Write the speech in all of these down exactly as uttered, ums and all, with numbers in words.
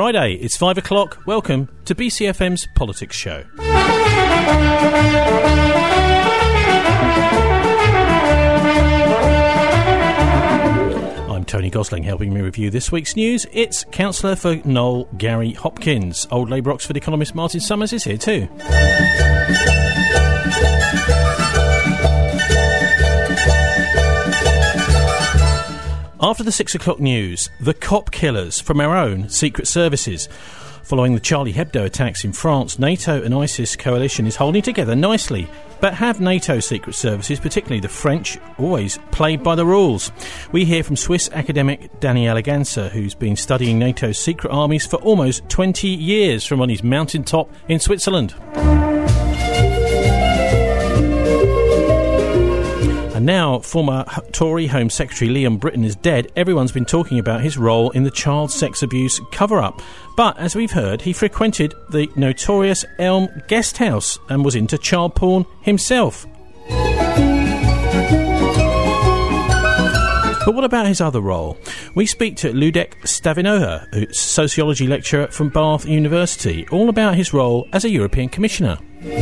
Friday, it's five o'clock. Welcome to B C F M's Politics Show. I'm Tony Gosling, helping me review this week's news. It's Councillor for Knowle, Gary Hopkins. Old Labour Oxford economist Martin Summers is here too. After the six o'clock news, the cop killers from our own secret services. Following the Charlie Hebdo attacks in France, NATO and ISIS coalition is holding together nicely. But have NATO secret services, particularly the French, always played by the rules? We hear from Swiss academic Daniel Aganza, who's been studying NATO's secret armies for almost twenty years from on his mountaintop in Switzerland. And now, former Tory Home Secretary Liam Britton is dead. Everyone's been talking about his role in the child sex abuse cover-up. But, as we've heard, he frequented the notorious Elm Guest House and was into child porn himself. But what about his other role? We speak to Ludek Stavinoha, a sociology lecturer from Bath University, all about his role as a European Commissioner.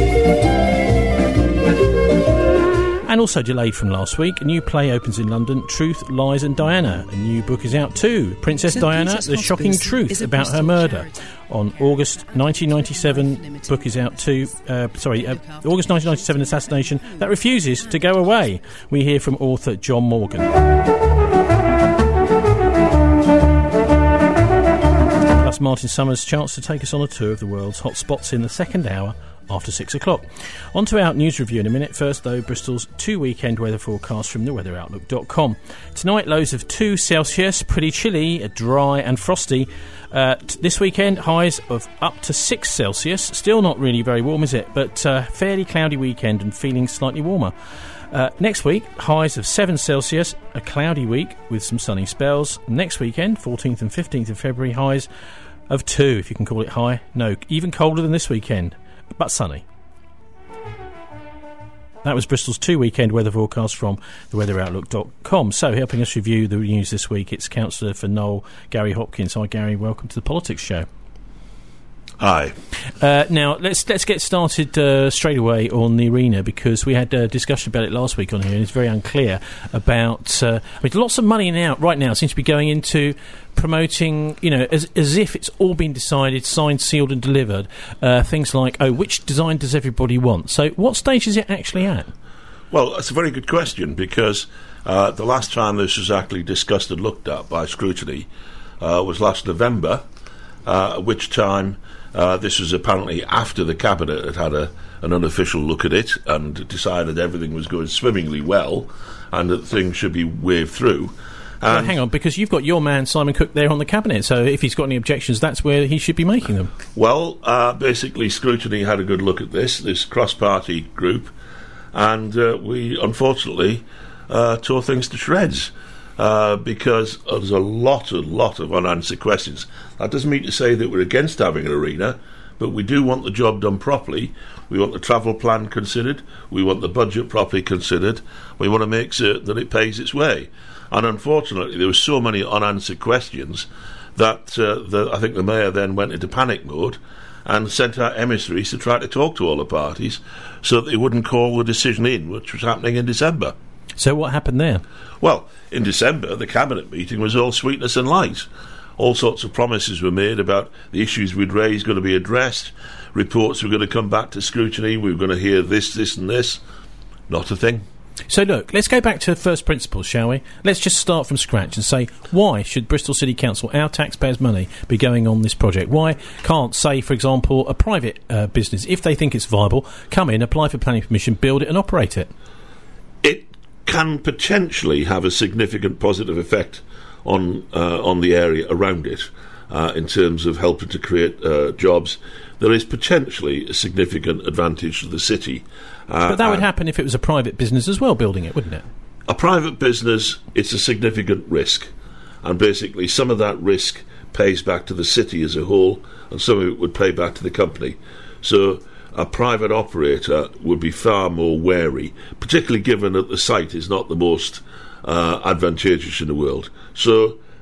And also delayed from last week, a new play opens in London, Truth, Lies and Diana. A new book is out too, Princess Saint Diana, Peter's The Shocking Truth About Her Murder. Charity. On August nineteen ninety-seven, book is out too, uh, sorry, uh, August nineteen ninety-seven assassination that refuses to go away. We hear from author John Morgan. Plus Martin Summers' chance to take us on a tour of the world's hot spots in the second hour after six o'clock. On to our news review in a minute. First, though, Bristol's two weekend weather forecast from the weather outlook dot com. Tonight, lows of two Celsius, pretty chilly, dry and frosty. Uh, t- this weekend, highs of up to six Celsius. Still not really very warm, is it? But uh, fairly cloudy weekend and feeling slightly warmer. Uh, next week, highs of seven Celsius, a cloudy week with some sunny spells. Next weekend, fourteenth and fifteenth of February, highs of two, if you can call it high. No, even colder than this weekend, but sunny. That was Bristol's two weekend weather forecast from the weather outlook dot com. So, helping us review the news this week, it's Councillor for Knowle, Gary Hopkins. Hi, Gary. Welcome to the Politics Show. Hi. Uh, now, let's let's get started uh, straight away on the arena, because we had a discussion about it last week on here, and it's very unclear about... Uh, I mean, lots of money now, right now seems to be going into promoting, you know, as as if it's all been decided, signed, sealed and delivered, uh, things like, oh, which design does everybody want? So what stage is it actually at? Well, that's a very good question, because uh, the last time this was actually discussed and looked at by scrutiny uh, was last November, uh, at which time... Uh, this was apparently after the Cabinet had had a, an unofficial look at it and decided everything was going swimmingly well and that things should be waved through. Well, hang on, because you've got your man Simon Cook there on the Cabinet, so if he's got any objections, that's where he should be making them. Well, uh, basically, scrutiny had a good look at this, this cross-party group, and uh, we, unfortunately, uh, tore things to shreds. Uh, because there's a lot, a lot of unanswered questions. That doesn't mean to say that we're against having an arena, but we do want the job done properly. We want the travel plan considered. We want the budget properly considered. We want to make certain that it pays its way. And unfortunately, there were so many unanswered questions that uh, the, I think the Mayor then went into panic mode and sent out emissaries to try to talk to all the parties so that they wouldn't call the decision in, which was happening in December. So what happened there? Well, in December, the Cabinet meeting was all sweetness and light. All sorts of promises were made about the issues we'd raised going to be addressed. Reports were going to come back to scrutiny. We were going to hear this, this and this. Not a thing. So look, let's go back to first principles, shall we? Let's just start from scratch and say, why should Bristol City Council, our taxpayers' money, be going on this project? Why can't, say, for example, a private uh, business, if they think it's viable, come in, apply for planning permission, build it and operate it? It can potentially have a significant positive effect on uh, on the area around it uh, in terms of helping to create uh, jobs. There is potentially a significant advantage to the city. Uh, but that would happen if it was a private business as well building it, wouldn't it? A private business, it's a significant risk. And basically some of that risk pays back to the city as a whole, and some of it would pay back to the company. So a private operator would be far more wary, particularly given that the site is not the most uh, advantageous in the world. So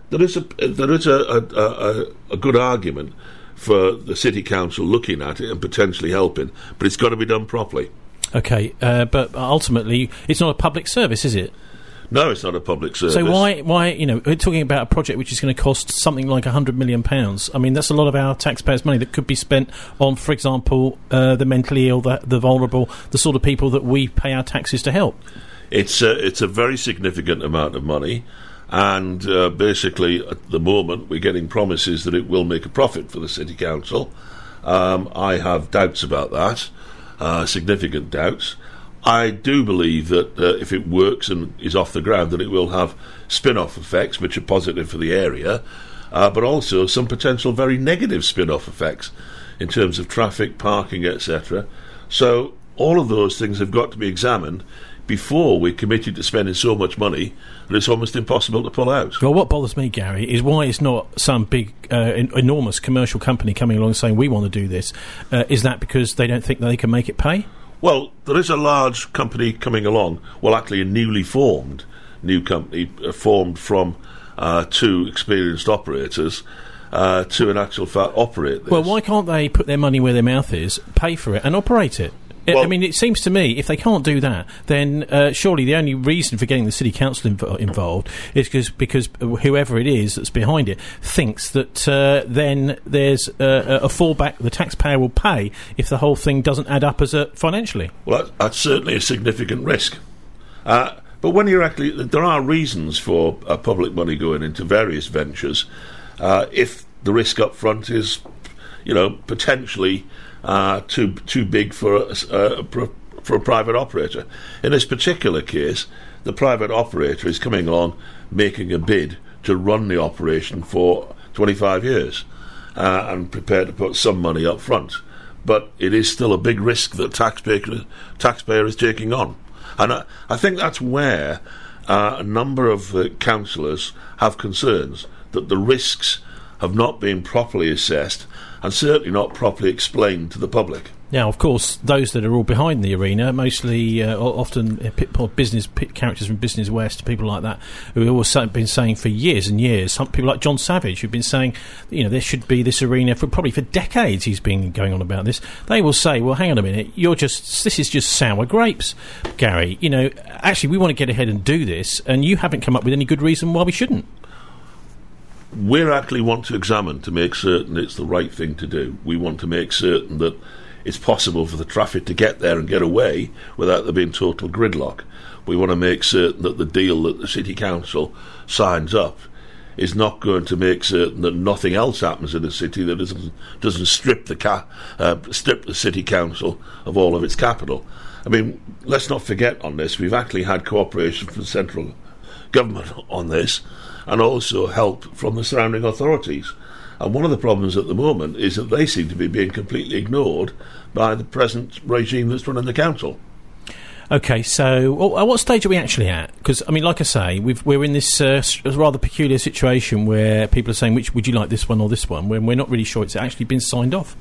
there is a there is a, a, a, a good argument for the City Council looking at it and potentially helping, but it's got to be done properly. Okay, uh, but ultimately, it's not a public service, is it? No, it's not a public service. So why, why, you know, we're talking about a project which is going to cost something like one hundred million pounds. I mean, that's a lot of our taxpayers' money that could be spent on, for example, uh, the mentally ill, the, the vulnerable, the sort of people that we pay our taxes to help. It's a, it's a very significant amount of money, and uh, basically, at the moment, we're getting promises that it will make a profit for the City Council. Um, I have doubts about that, uh, significant doubts. I do believe that uh, if it works and is off the ground, that it will have spin-off effects, which are positive for the area, uh, but also some potential very negative spin-off effects in terms of traffic, parking, et cetera. So all of those things have got to be examined before we're committed to spending so much money that it's almost impossible to pull out. Well, what bothers me, Gary, is why it's not some big, uh, en- enormous commercial company coming along saying we want to do this. Uh, is that because they don't think that they can make it pay? Well, there is a large company coming along, well, actually a newly formed new company, uh, formed from uh, two experienced operators uh, to an actual fact operate this. Well, why can't they put their money where their mouth is, pay for it and operate it? Well, I mean, it seems to me, if they can't do that, then uh, surely the only reason for getting the City Council inv- involved is because because whoever it is that's behind it thinks that uh, then there's uh, a fallback the taxpayer will pay if the whole thing doesn't add up as a financially. Well, that, that's certainly a significant risk. Uh, but when you're actually, there are reasons for uh, public money going into various ventures. Uh, if the risk up front is, you know, potentially Uh, too too big for a, uh, for a private operator. In this particular case, the private operator is coming along making a bid to run the operation for twenty-five years uh, and prepared to put some money up front. But it is still a big risk that taxpayer taxpayer is taking on, and I, I think that's where uh, a number of uh, councillors have concerns that the risks have not been properly assessed and certainly not properly explained to the public. Now, of course, those that are all behind the arena, mostly uh, often uh, business p- characters from Business West, people like that, who have always been saying for years and years, some people like John Savage, who've been saying, you know, there should be this arena for probably for decades. He's been going on about this. They will say, well, hang on a minute, you're just this is just sour grapes, Gary. You know, actually, we want to get ahead and do this, and you haven't come up with any good reason why we shouldn't. We actually want to examine to make certain it's the right thing to do. We want to make certain that it's possible for the traffic to get there and get away without there being total gridlock. We want to make certain that the deal that the City Council signs up is not going to make certain that nothing else happens in the city that doesn't, doesn't strip the ca- uh, strip the City Council of all of its capital. I mean, let's not forget on this, we've actually had cooperation from the central government on this, and also help from the surrounding authorities. And one of the problems at the moment is that they seem to be being completely ignored by the present regime that's running the council. Okay, so well, at what stage are we actually at? Because, I mean, like I say, we've, we're in this uh, rather peculiar situation where people are saying, which would you like, this one or this one, when we're not really sure it's actually been signed off.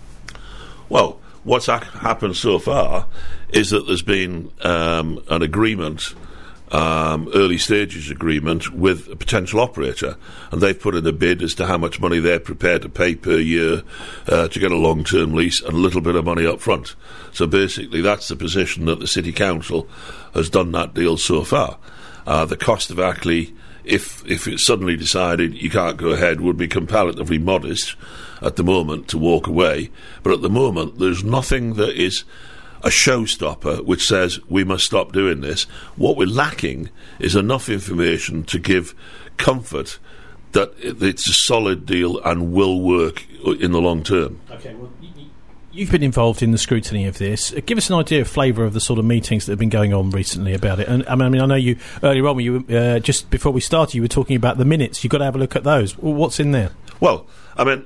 Well, what's ha- happened so far is that there's been um, an agreement Um, early stages agreement with a potential operator, and they've put in a bid as to how much money they're prepared to pay per year uh, to get a long-term lease and a little bit of money up front. So basically that's the position that the City Council has done that deal so far. Uh, the cost of actually, if if it's suddenly decided you can't go ahead, would be comparatively modest at the moment to walk away, but at the moment there's nothing that is a showstopper which says we must stop doing this. What we're lacking is enough information to give comfort that it's a solid deal and will work in the long term. Okay, well, you've been involved in the scrutiny of this. Give us an idea of flavour of the sort of meetings that have been going on recently about it. And I mean, I know you earlier on, when you uh, just before we started, you were talking about the minutes. You've got to have a look at those. Well, what's in there? Well, I mean,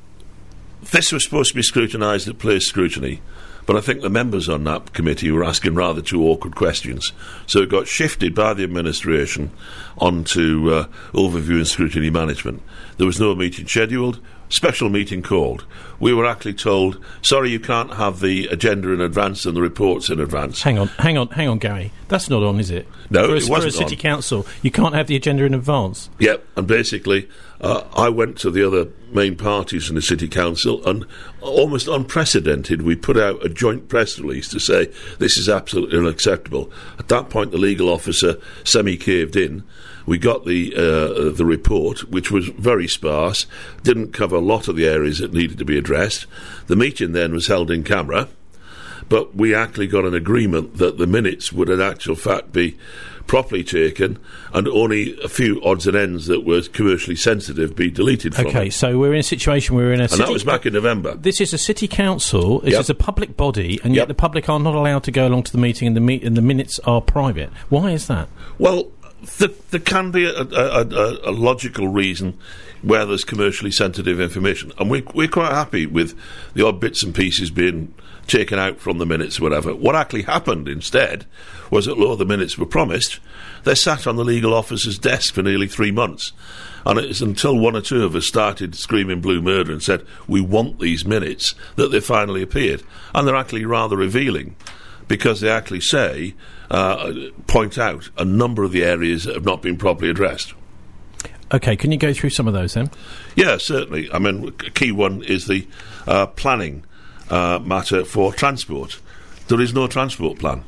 this was supposed to be scrutinised at place scrutiny. But I think the members on that committee were asking rather two awkward questions. So it got shifted by the administration onto uh, overview and scrutiny management. There was no meeting scheduled, special meeting called, we were actually told, sorry, you can't have the agenda in advance and the reports in advance. Hang on, hang on, hang on, Gary. That's not on, is it? No, for a, it wasn't For a city on. council, you can't have the agenda in advance. Yep, and basically, uh, I went to the other main parties in the city council, and almost unprecedented, we put out a joint press release to say this is absolutely unacceptable. At that point, the legal officer semi-caved in. We got the uh, the report, which was very sparse, didn't cover a lot of the areas that needed to be addressed. The meeting then was held in camera, but we actually got an agreement that the minutes would in actual fact be properly taken and only a few odds and ends that were commercially sensitive be deleted from it. Okay, so we're in a situation where we're in a And city... that was back in November. This is a city council, this Yep. is a public body, and yet Yep. the public are not allowed to go along to the meeting and the, me- and the minutes are private. Why is that? Well, th- there can be a, a, a, a logical reason where there's commercially sensitive information, and we, we're quite happy with the odd bits and pieces being taken out from the minutes, whatever. What actually happened instead was that, although the minutes were promised, they sat on the legal officer's desk for nearly three months. And it was until one or two of us started screaming blue murder and said, we want these minutes, that they finally appeared. And they're actually rather revealing, because they actually say, uh, point out a number of the areas that have not been properly addressed. Okay, can you go through some of those then? Yeah, certainly. I mean, a key one is the uh, planning uh, matter for transport. There is no transport plan.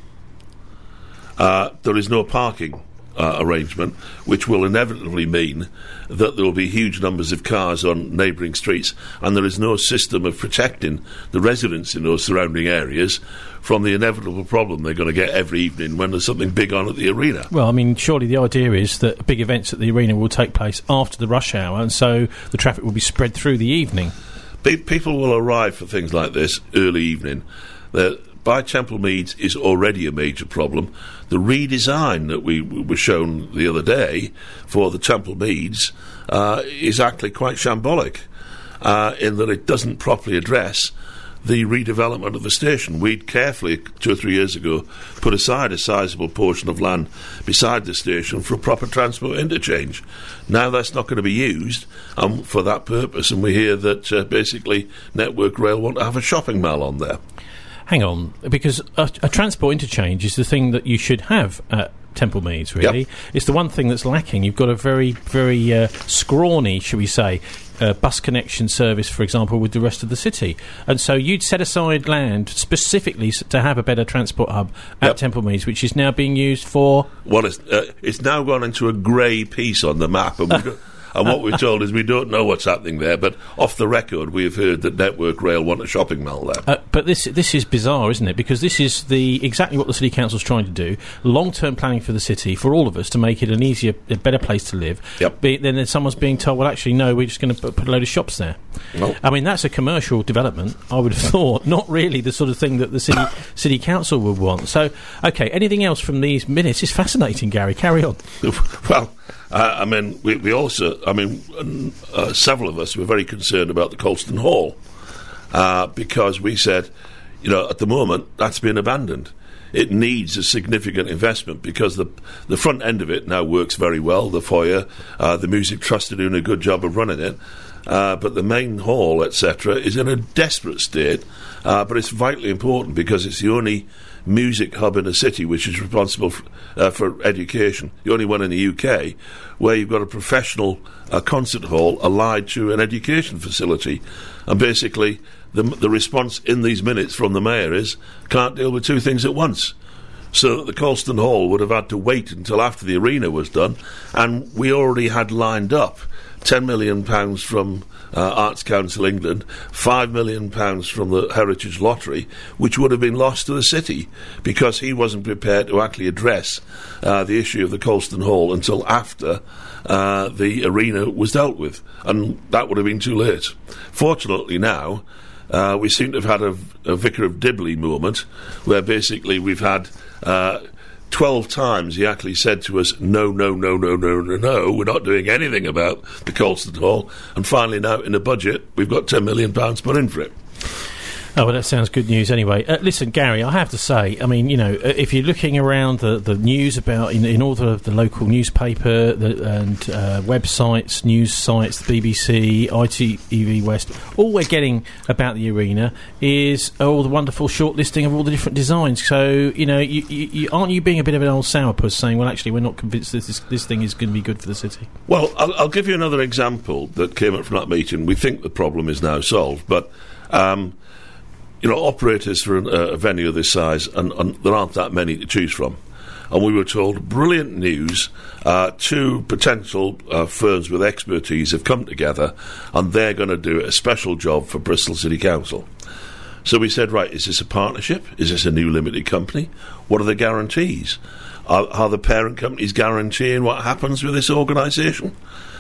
Uh, there is no parking uh, arrangement, which will inevitably mean that there will be huge numbers of cars on neighbouring streets, and there is no system of protecting the residents in those surrounding areas from the inevitable problem they're going to get every evening when there's something big on at the arena. Well, I mean, surely the idea is that big events at the arena will take place after the rush hour, and so the traffic will be spread through the evening. Pe- people will arrive for things like this early evening. The By Temple Meads is already a major problem. The redesign that we w- were shown the other day for the Temple Meads uh, is actually quite shambolic uh, in that it doesn't properly address the redevelopment of the station. We'd carefully, two or three years ago, put aside a sizable portion of land beside the station for a proper transport interchange. Now that's not going to be used um, for that purpose, and we hear that uh, basically Network Rail want to have a shopping mall on there. Hang on, because a, a transport interchange is the thing that you should have at Temple Meads, really. Yep. It's the one thing that's lacking. You've got a very, very uh, scrawny, shall we say, uh, bus connection service, for example, with the rest of the city. And so you'd set aside land specifically s- to have a better transport hub at Yep. Temple Meads, which is now being used for... Well, it's, uh, it's now gone into a grey piece on the map, and, we don't, and what we're told is we don't know what's happening there, but off the record we have heard that Network Rail want a shopping mall there. Uh, but this this is bizarre, isn't it? Because this is the exactly what the City Council's trying to do. Long-term planning for the city, for all of us, to make it an easier, a better place to live. Yep. Be, then then someone's being told, well, actually, no, we're just going to put, put a load of shops there. Well, I mean, that's a commercial development, I would have thought, not really the sort of thing that the city city council would want. So, okay, anything else from these minutes? It's fascinating, Gary. Carry on. well, uh, I mean, we, we also, I mean, uh, several of us were very concerned about the Colston Hall uh, because we said, you know, at the moment, that's been abandoned. It needs a significant investment because the the front end of it now works very well, the foyer, uh, the Music Trust are doing a good job of running it, uh, but the main hall, et cetera, is in a desperate state, uh, but it's vitally important because it's the only music hub in a city which is responsible for, uh, for education, the only one in the U K where you've got a professional uh, concert hall allied to an education facility, and basically the, the response in these minutes from the mayor is can't deal with two things at once. So that the Colston Hall would have had to wait until after the arena was done, and we already had lined up ten million pounds from uh, Arts Council England, five million pounds from the Heritage Lottery, which would have been lost to the city because he wasn't prepared to actually address uh, the issue of the Colston Hall until after uh, the arena was dealt with, and that would have been too late. Fortunately now, uh, we seem to have had a, a Vicar of Dibley moment where basically we've had uh, twelve times he actually said to us, no, no, no, no, no, no, no, we're not doing anything about the Colston Hall. And finally now, in the budget, we've got ten million pounds put in for it. Oh, well, that sounds good news anyway. Uh, listen, Gary, I have to say, I mean, you know, if you're looking around the, the news about, in, in all the, the local newspaper the, and uh, websites, news sites, the B B C, I T V West, all we're getting about the arena is all the wonderful shortlisting of all the different designs. So, you know, you, you, you, aren't you being a bit of an old sourpuss saying, well, actually, we're not convinced that this, this thing is going to be good for the city? Well, I'll, I'll give you another example that came up from that meeting. We think the problem is now solved, but... Um, You know, operators for an, uh, a venue of this size, and, and there aren't that many to choose from. And we were told, brilliant news, uh, two potential uh, firms with expertise have come together, and they're going to do a special job for Bristol City Council. So we said, right, is this a partnership? Is this a new limited company? What are the guarantees? Are, are the parent companies guaranteeing what happens with this organisation?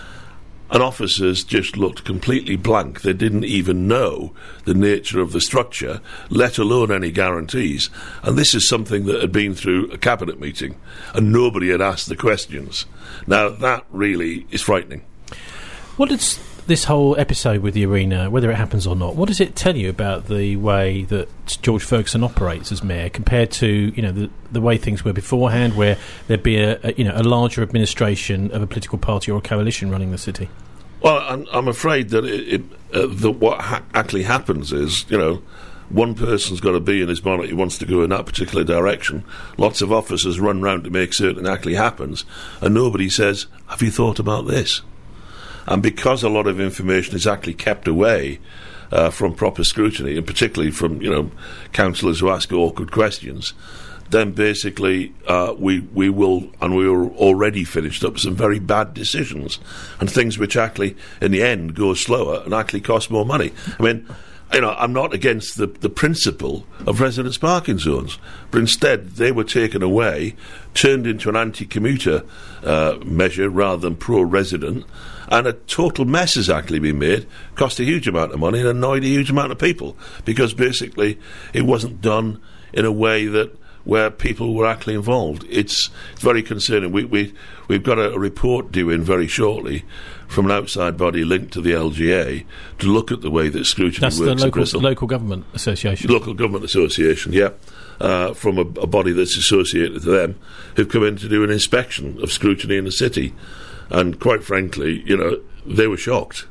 And officers just looked completely blank. They didn't even know the nature of the structure, let alone any guarantees. And this is something that had been through a cabinet meeting, and nobody had asked the questions. Now, that really is frightening. What does this whole episode with the arena, whether it happens or not, what does it tell you about the way that George Ferguson operates as mayor compared to, you know, the, the way things were beforehand, where there'd be a, a you know a larger administration of a political party or a coalition running the city? Well, I'm, I'm afraid that it, it, uh, that what ha- actually happens is, you know, one person's got a bee in his bonnet, he wants to go in that particular direction. Lots of officers run round to make certain it actually happens, and nobody says, have you thought about this? And because a lot of information is actually kept away uh, from proper scrutiny, and particularly from, you know, councillors who ask awkward questions, then basically uh, we we will, and we are already finished up some very bad decisions, and things which actually, in the end, go slower and actually cost more money. I mean, you know, I'm not against the, the principle of residence parking zones, but instead they were taken away, turned into an anti-commuter uh, measure rather than pro-resident, and a total mess has actually been made, cost a huge amount of money and annoyed a huge amount of people, because basically it wasn't done in a way that where people were actually involved. It's, it's very concerning. We, we, we've got a, a report due in very shortly from an outside body linked to the L G A to look at the way that scrutiny That's works. That's the local, local, local government association. Local government association, yeah, uh, from a, a body that's associated to them, who've come in to do an inspection of scrutiny in the city. And quite frankly, you know, they were shocked.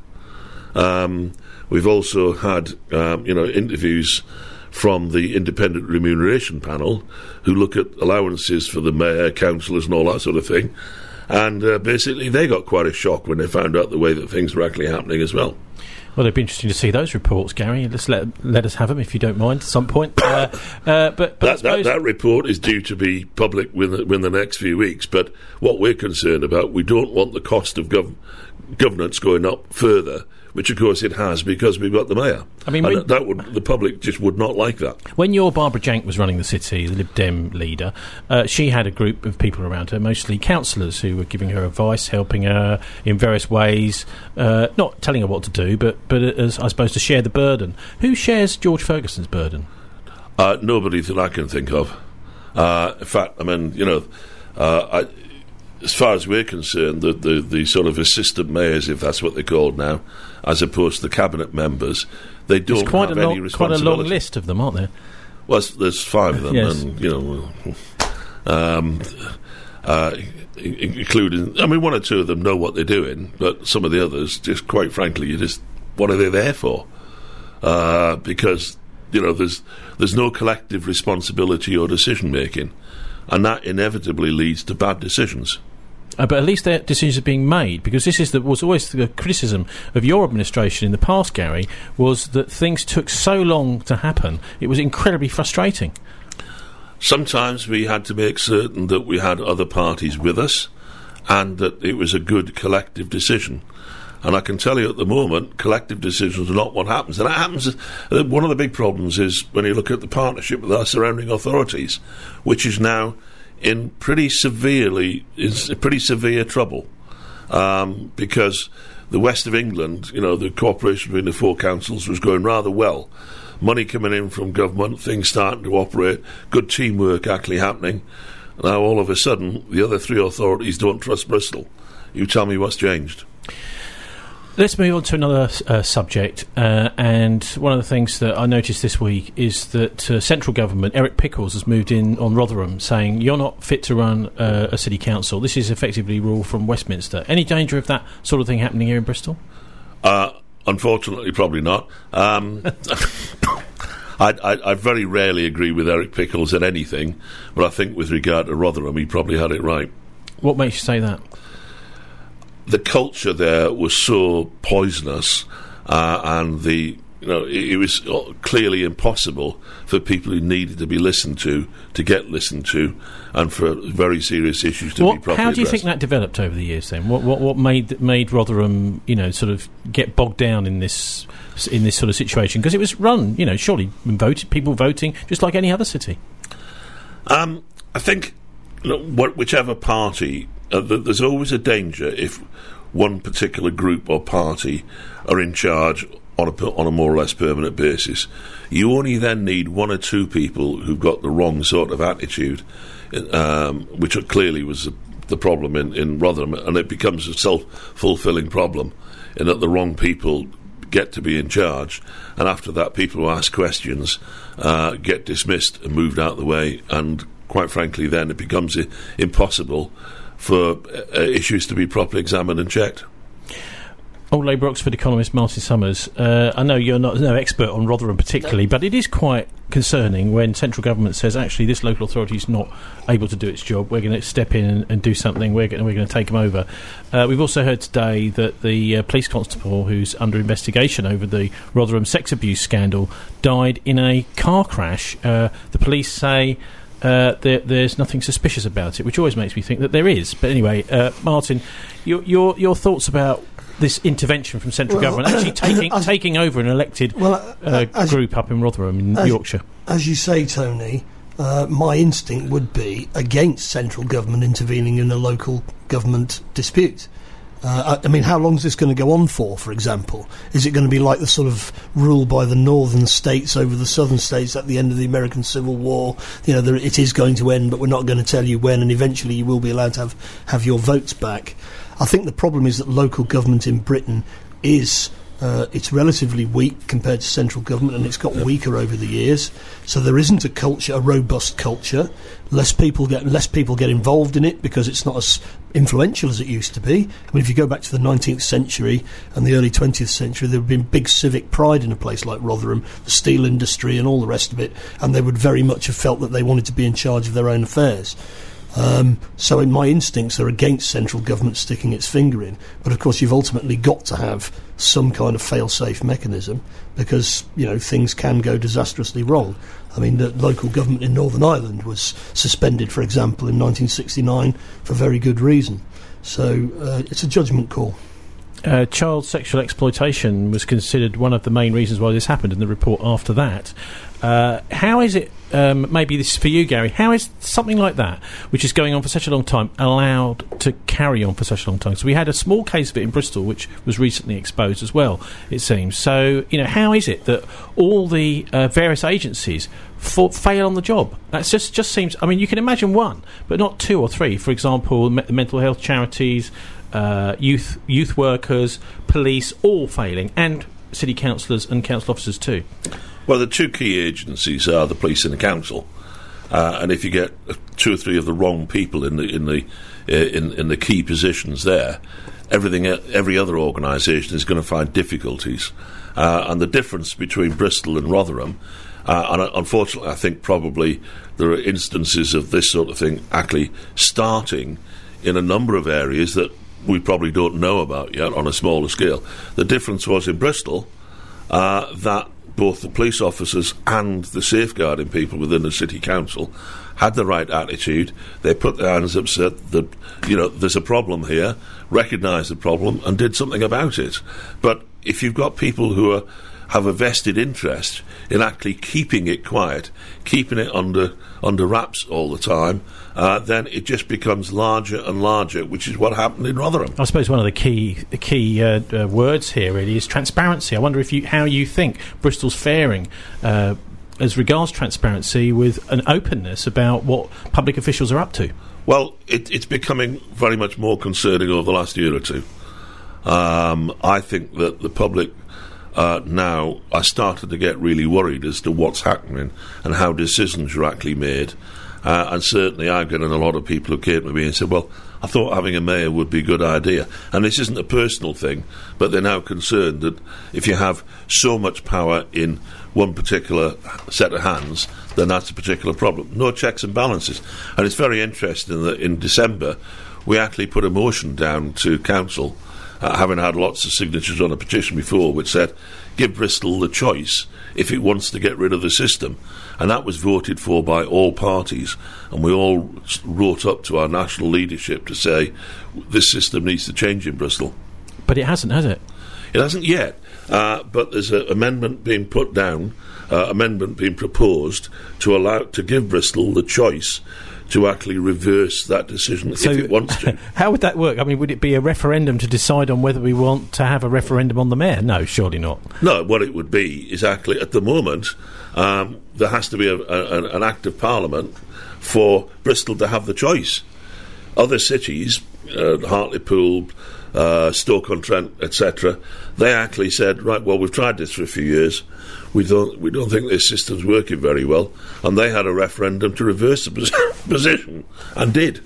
Um, we've also had, um, you know, interviews from the independent remuneration panel who look at allowances for the mayor, councillors and all that sort of thing, and uh, basically they got quite a shock when they found out the way that things were actually happening as well. Well, it'd be interesting to see those reports, Gary. Let's let let us have them if you don't mind at some point. Uh, uh, but, but that, that, that report is due to be public within the, within the next few weeks. But what we're concerned about, we don't want the cost of gov- governance going up further, which of course it has because we've got the mayor. I mean, when, that would the public just would not like that. When your Barbara Jank was running the city, the Lib Dem leader, uh, she had a group of people around her, mostly councillors, who were giving her advice, helping her in various ways, uh, not telling her what to do, but but as I suppose to share the burden. Who shares George Ferguson's burden? Uh, nobody that I can think of. Uh, in fact, I mean, you know, uh, I. As far as we're concerned, the, the, the sort of assistant mayors, if that's what they're called now, as opposed to the cabinet members, they don't There's quite have a any long, responsibility. Quite a long list of them, aren't there? Well, there's five of them, yes. and you know, um, uh, including. I mean, one or two of them know what they're doing, but some of the others, just quite frankly, you just what are they there for? Uh, because you know, there's there's no collective responsibility or decision making, and that inevitably leads to bad decisions. Uh, but at least their decisions are being made, because this is the, was always the criticism of your administration in the past, Gary, was that things took so long to happen. It was incredibly frustrating. Sometimes we had to make certain that we had other parties with us and that it was a good collective decision. And I can tell you at the moment, collective decisions are not what happens. And that happens. Uh, one of the big problems is when you look at the partnership with our surrounding authorities, which is now in pretty severely, is pretty severe trouble, um, because the west of England, you know, the cooperation between the four councils was going rather well. Money coming in from government, things starting to operate, good teamwork actually happening. Now all of a sudden, the other three authorities don't trust Bristol. You tell me what's changed. Let's move on to another uh, subject, uh, and one of the things that I noticed this week is that uh, central government, Eric Pickles, has moved in on Rotherham, saying you're not fit to run uh, a city council. This is effectively rule from Westminster. Any danger of that sort of thing happening here in Bristol? Uh, unfortunately, probably not. Um, I, I, I very rarely agree with Eric Pickles at anything, but I think with regard to Rotherham, he probably had it right. What makes you say that? The culture there was so poisonous, uh, and the you know it, it was clearly impossible for people who needed to be listened to to get listened to, and for very serious issues to what, be properly How do you addressed. think that developed over the years? Then, what what, what made made Rotherham, you know, sort of get bogged down in this in this sort of situation? Because it was run, you know, surely voted people voting just like any other city. Um, I think you know, what, whichever party. Uh, there's always a danger if one particular group or party are in charge on a, on a more or less permanent basis. You only then need one or two people who've got the wrong sort of attitude, um, which clearly was the, the problem in, in Rotherham, and it becomes a self-fulfilling problem in that the wrong people get to be in charge, and after that people who ask questions uh, get dismissed and moved out of the way, and quite frankly then it becomes I- impossible for uh, issues to be properly examined and checked. Old Labour Oxford economist Martin Summers, uh, I know you're not no expert on Rotherham particularly, but it is quite concerning when central government says actually this local authority is not able to do its job, we're going to step in and, and do something, we're going we're going to take them over. Uh, we've also heard today that the uh, police constable who's under investigation over the Rotherham sex abuse scandal died in a car crash. Uh, the police say Uh, there, there's nothing suspicious about it, which always makes me think that there is. But anyway, uh, Martin, your, your your thoughts about this intervention from central well, government actually taking as, taking over an elected well, uh, uh, group you, up in Rotherham in as, Yorkshire? As you say, Tony, uh, my instinct would be against central government intervening in a local government dispute. Uh, I mean, how long is this going to go on for, for example? Is it going to be like the sort of rule by the northern states over the southern states at the end of the American Civil War? You know, there, it is going to end, but we're not going to tell you when, and eventually you will be allowed to have, have your votes back. I think the problem is that local government in Britain is... Uh, it's relatively weak compared to central government, and it's got weaker over the years. So there isn't a culture, a robust culture. Less people get less people get involved in it because it's not as influential as it used to be. I mean, if you go back to the nineteenth century and the early twentieth century, there would have been big civic pride in a place like Rotherham, the steel industry and all the rest of it, and they would very much have felt that they wanted to be in charge of their own affairs. Um, so in my instincts are against central government sticking its finger in, but of course you've ultimately got to have some kind of fail-safe mechanism because, you know, things can go disastrously wrong. I mean, the local government in Northern Ireland was suspended, for example, in nineteen sixty-nine for very good reason. So uh, it's a judgment call. Uh, child sexual exploitation was considered one of the main reasons why this happened in the report after that. Uh, how is it, um, maybe this is for you, Gary, how is something like that, which is going on for such a long time, allowed to carry on for such a long time? So we had a small case of it in Bristol, which was recently exposed as well, it seems. So, you know, how is it that all the uh, various agencies fa- fail on the job? That just, just seems... I mean, you can imagine one, but not two or three. For example, me- mental health charities... Uh, youth youth workers, police, all failing, and city councillors and council officers too. Well, the two key agencies are the police and the council, uh, and if you get two or three of the wrong people in the in the uh, in, in the key positions there, everything every other organisation is going to find difficulties. Uh, and the difference between Bristol and Rotherham, uh, and unfortunately, I think probably there are instances of this sort of thing actually starting in a number of areas that we probably don't know about yet on a smaller scale. The difference was in Bristol uh, that both the police officers and the safeguarding people within the city council had the right attitude. They put their hands up, said that, you know, there's a problem here, recognised the problem and did something about it. But if you've got people who are, have a vested interest in actually keeping it quiet, keeping it under under wraps all the time, uh, then it just becomes larger and larger, which is what happened in Rotherham. I suppose one of the key the key uh, uh, words here really is transparency. I wonder if you how you think Bristol's faring uh, as regards transparency with an openness about what public officials are up to. Well, it, it's becoming very much more concerning over the last year or two. Um, I think that the public uh, now are starting to get really worried as to what's happening and how decisions are actually made. Uh, and certainly I've gotten a lot of people who came to me and said, well, I thought having a mayor would be a good idea. And this isn't a personal thing, but they're now concerned that if you have so much power in one particular set of hands, then that's a particular problem. No checks and balances. And it's very interesting that in December we actually put a motion down to council, uh, having had lots of signatures on a petition before, which said, give Bristol the choice if it wants to get rid of the system. And that was voted for by all parties, and we all wrote up to our national leadership to say this system needs to change in Bristol. But it hasn't, has it? It hasn't yet, uh, but there's an amendment being put down, uh, amendment being proposed to allow to give Bristol the choice to actually reverse that decision so if it wants to. How would that work? I mean, would it be a referendum to decide on whether we want to have a referendum on the mayor? No, surely not. No, what it would be is actually, at the moment, um, there has to be a, a, an act of Parliament for Bristol to have the choice. Other cities, uh, Hartlepool, uh, Stoke-on-Trent, et cetera, they actually said, right, well, we've tried this for a few years. We don't, we don't think this system's working very well. And they had a referendum to reverse the position, and did.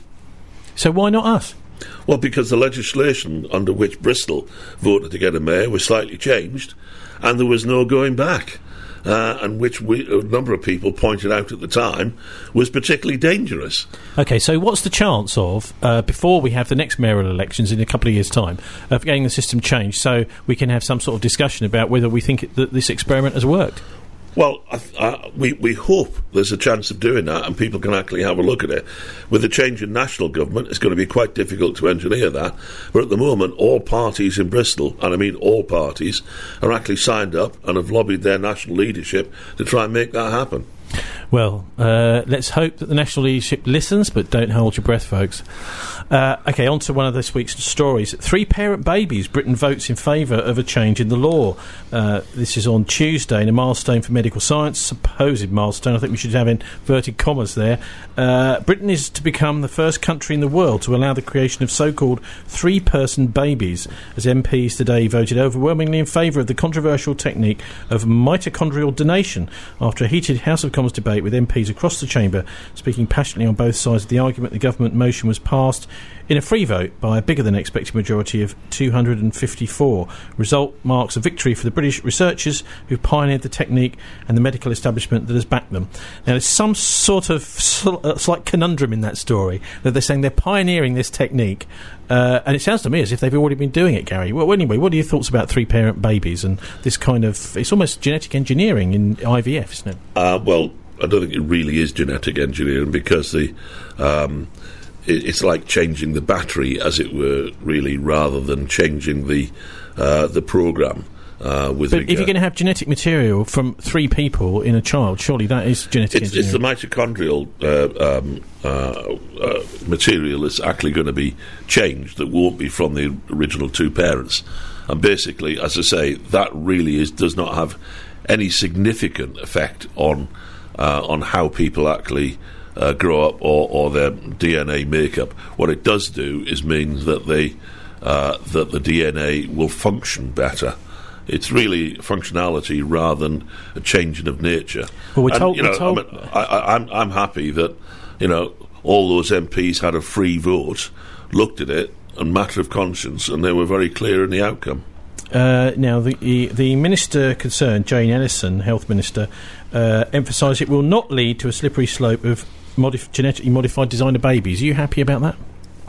So why not us? Well, because the legislation under which Bristol voted to get a mayor was slightly changed, and there was no going back. Uh, and which we, a number of people pointed out at the time was particularly dangerous. OK, so what's the chance of, uh, before we have the next mayoral elections in a couple of years' time, of getting the system changed so we can have some sort of discussion about whether we think it, that this experiment has worked? Well, I th- uh, we, we hope there's a chance of doing that and people can actually have a look at it. With the change in national government, it's going to be quite difficult to engineer that. But at the moment, all parties in Bristol, and I mean all parties, are actually signed up and have lobbied their national leadership to try and make that happen. Well, uh, let's hope that the national leadership listens, but don't hold your breath, folks. Uh, OK, on to one of this week's stories. Three-parent babies. Britain votes in favour of a change in the law. Uh, this is on Tuesday, in a milestone for medical science. Supposed milestone. I think we should have inverted commas there. Uh, Britain is to become the first country in the world to allow the creation of so-called three-person babies, as M Ps today voted overwhelmingly in favour of the controversial technique of mitochondrial donation after a heated House of Commons debate with M Ps across the chamber speaking passionately on both sides of the argument. The government motion was passed in a free vote by a bigger than expected majority of two hundred fifty-four. Result marks a victory for the British researchers who pioneered the technique and the medical establishment that has backed them. Now, there's some sort of sl- uh, slight conundrum in that story, that they're saying they're pioneering this technique, uh, and it sounds to me as if they've already been doing it, Gary. Well, anyway, what are your thoughts about three-parent babies and this kind of... It's almost genetic engineering in I V F, isn't it? Uh, well, I don't think it really is genetic engineering, because the... Um, it's like changing the battery, as it were, really, rather than changing the uh, the program. Uh, with but if you're going to have genetic material from three people in a child, surely that is genetic it's, engineering. It's the mitochondrial uh, um, uh, uh, material that's actually going to be changed, that won't be from the original two parents. And basically, as I say, that really is does not have any significant effect on uh, on how people actually Uh, grow up, or, or their D N A makeup. What it does do is mean that they uh, that the D N A will function better. It's really functionality rather than a changing of nature. Well, we're and, told, you know, we're told I mean, I, I, I'm, I'm happy that, you know, all those M Ps had a free vote, looked at it, and matter of conscience, and they were very clear in the outcome. Uh, now, the the minister concerned, Jane Ellison, health minister, uh, emphasised it will not lead to a slippery slope of modif- genetically modified designer babies. Are you happy about that?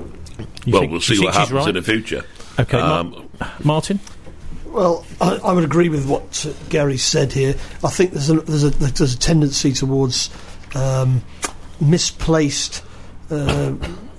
You well, think, we'll see what happens right? in the future. Okay, um, Mar- Martin? Well, I, I would agree with what uh, Gary said here. I think there's a, there's a, there's a tendency towards um, misplaced... Uh,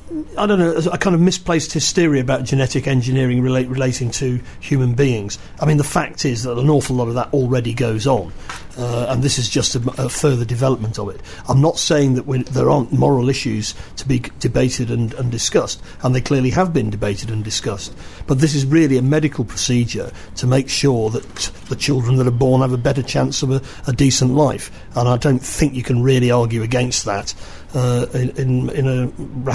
I don't know, a kind of misplaced hysteria about genetic engineering relate, relating to human beings. I mean, the fact is that an awful lot of that already goes on, uh, and this is just a, a further development of it. I'm not saying that when, there aren't moral issues to be debated and, and discussed, and they clearly have been debated and discussed, but this is really a medical procedure to make sure that the children that are born have a better chance of a, a decent life, and I don't think you can really argue against that uh, in, in, in a rational way.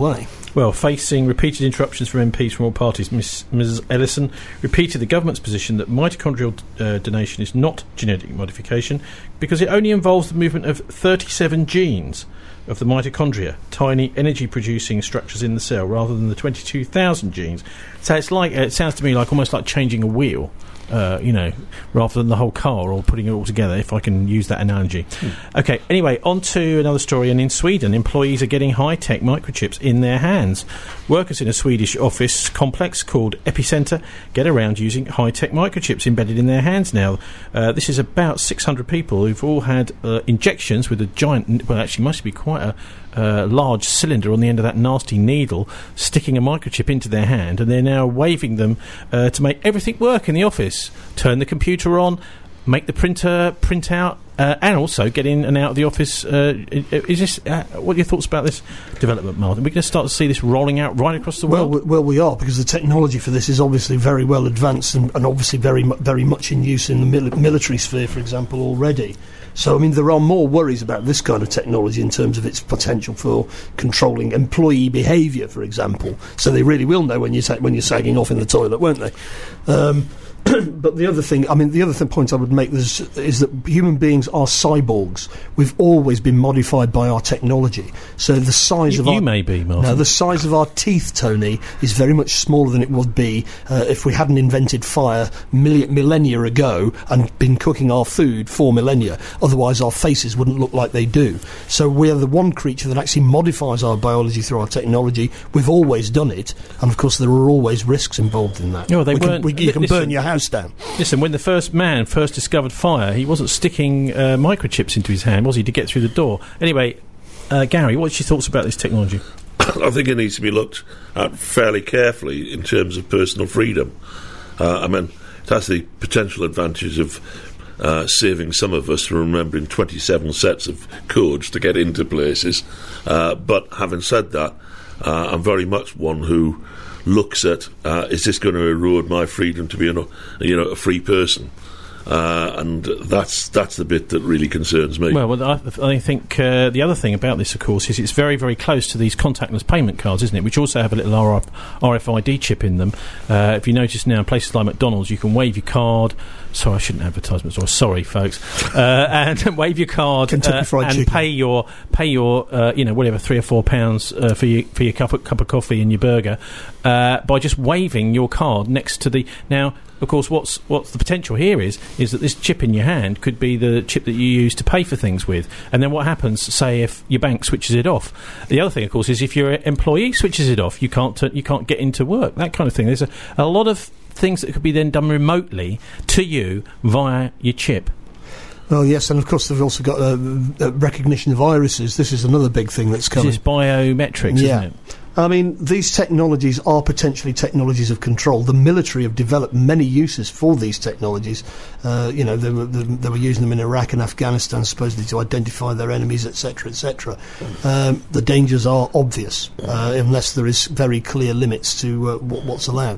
way. Well, facing repeated interruptions from M Ps from all parties, Miss Missus Ellison repeated the government's position that mitochondrial uh, donation is not genetic modification because it only involves the movement of thirty-seven genes of the mitochondria, tiny energy-producing structures in the cell, rather than the twenty-two thousand genes. So it's like it sounds to me like almost like changing a wheel. Uh, you know, rather than the whole car or putting it all together, if I can use that analogy. Mm. Okay, anyway, on to another story. And in Sweden, employees are getting high-tech microchips in their hands. Workers in a Swedish office complex called Epicenter get around using high-tech microchips embedded in their hands now. Uh, this is about six hundred people who've all had uh, injections with a giant, well, actually must be quite a Uh, large cylinder on the end of that nasty needle, sticking a microchip into their hand, and they're now waving them uh, to make everything work in the office. Turn the computer on, make the printer print out, uh, and also get in and out of the office. Uh, is this? Uh, what are your thoughts about this development, Martin? We're going to start to see this rolling out right across the world. Well, well, we are, because the technology for this is obviously very well advanced and, and obviously very, mu- very much in use in the mil- military sphere, for example, already. So, I mean, there are more worries about this kind of technology in terms of its potential for controlling employee behaviour, for example. So they really will know when you're, sa- when you're sagging off in the toilet, won't they? Um, but the other thing, I mean, the other th- point I would make is, is that human beings are cyborgs. We've always been modified by our technology. So the size you, of you our... You may be, Martin. No, the size of our teeth, Tony, is very much smaller than it would be uh, if we hadn't invented fire milli- millennia ago and been cooking our food for millennia. Otherwise, our faces wouldn't look like they do. So we're the one creature that actually modifies our biology through our technology. We've always done it. And, of course, there are always risks involved in that. No, they we weren't... Can, we, you can listen, burn your house down. Listen, when the first man first discovered fire, he wasn't sticking uh, microchips into his hand, was he, to get through the door? Anyway, uh, Gary, what's your thoughts about this technology? I think it needs to be looked at fairly carefully in terms of personal freedom. Uh, I mean, it has the potential advantage of uh, saving some of us from remembering twenty-seven sets of codes to get into places. Uh, but having said that, uh, I'm very much one who looks at, uh, is this going to erode my freedom to be an, you know, a free person? Uh, and that's that's the bit that really concerns me. Well, well I, I think uh, the other thing about this, of course, is it's very, very close to these contactless payment cards, isn't it? Which also have a little R F I D chip in them. Uh, if you notice now, in places like McDonald's, you can wave your card. Sorry, I shouldn't advertise McDonald's. Sorry, folks. Uh, and wave your card uh, and chicken. pay your pay your uh, you know whatever three or four pounds uh, for your for your cup of, cup of coffee and your burger uh, by just waving your card next to the now. Of course, what's what's the potential here is is that this chip in your hand could be the chip that you use to pay for things with. And then what happens, say, if your bank switches it off? The other thing, of course, is if your employee switches it off, you can't t- you can't get into work. That kind of thing. There's a, a lot of things that could be then done remotely to you via your chip. Well, yes, and of course they've also got uh, uh, recognition of irises. This is another big thing that's coming. This is biometrics, yeah. isn't it? I mean, these technologies are potentially technologies of control. The military have developed many uses for these technologies. Uh, you know, they were, they were using them in Iraq and Afghanistan, supposedly to identify their enemies, et cetera, et cetera. Um, the dangers are obvious, uh, unless there is very clear limits to uh, what, what's allowed.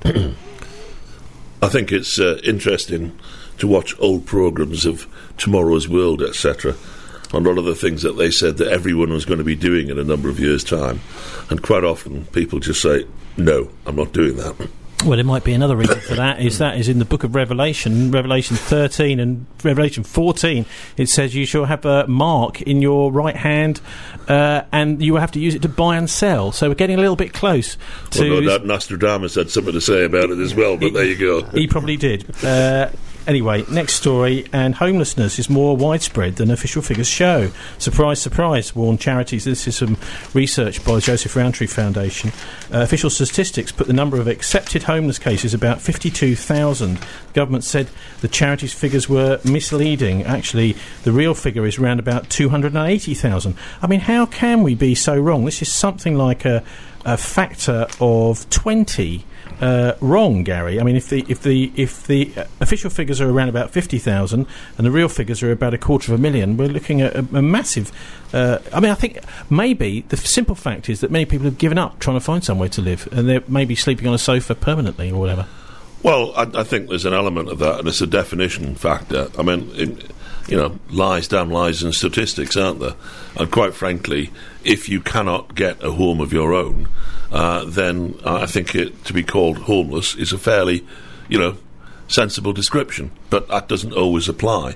I think it's uh, interesting to watch old programmes of Tomorrow's World, et cetera, on a lot of the things that they said that everyone was going to be doing in a number of years' time. And quite often people just say, no, I'm not doing that. Well, there might be another reason for that. Is that is in the book of Revelation, Revelation thirteen and Revelation fourteen. It says you shall have a mark in your right hand, uh, and you will have to use it to buy and sell. So we're getting a little bit close to. Well, no, that Nostradamus had something to say about it as well. But he, there you go. He probably did. Uh, Anyway, next story, and homelessness is more widespread than official figures show. Surprise, surprise, warn charities. This is some research by the Joseph Rowntree Foundation. Uh, official statistics put the number of accepted homeless cases about fifty-two thousand. The government said the charities' figures were misleading. Actually, the real figure is around about two hundred eighty thousand. I mean, how can we be so wrong? This is something like a, a factor of twenty. Uh, wrong, Gary. I mean, if the if the if the uh, official figures are around about fifty thousand and the real figures are about a quarter of a million, we're looking at a, a massive. Uh, I mean, I think maybe the f- simple fact is that many people have given up trying to find somewhere to live, and they're maybe sleeping on a sofa permanently or whatever. Well, I, I think there's an element of that, and it's a definition factor. I mean, it, you know, lies, damn lies and statistics, aren't there? And quite frankly, if you cannot get a home of your own, uh, then I think it, to be called homeless is a fairly, you know, sensible description. But that doesn't always apply.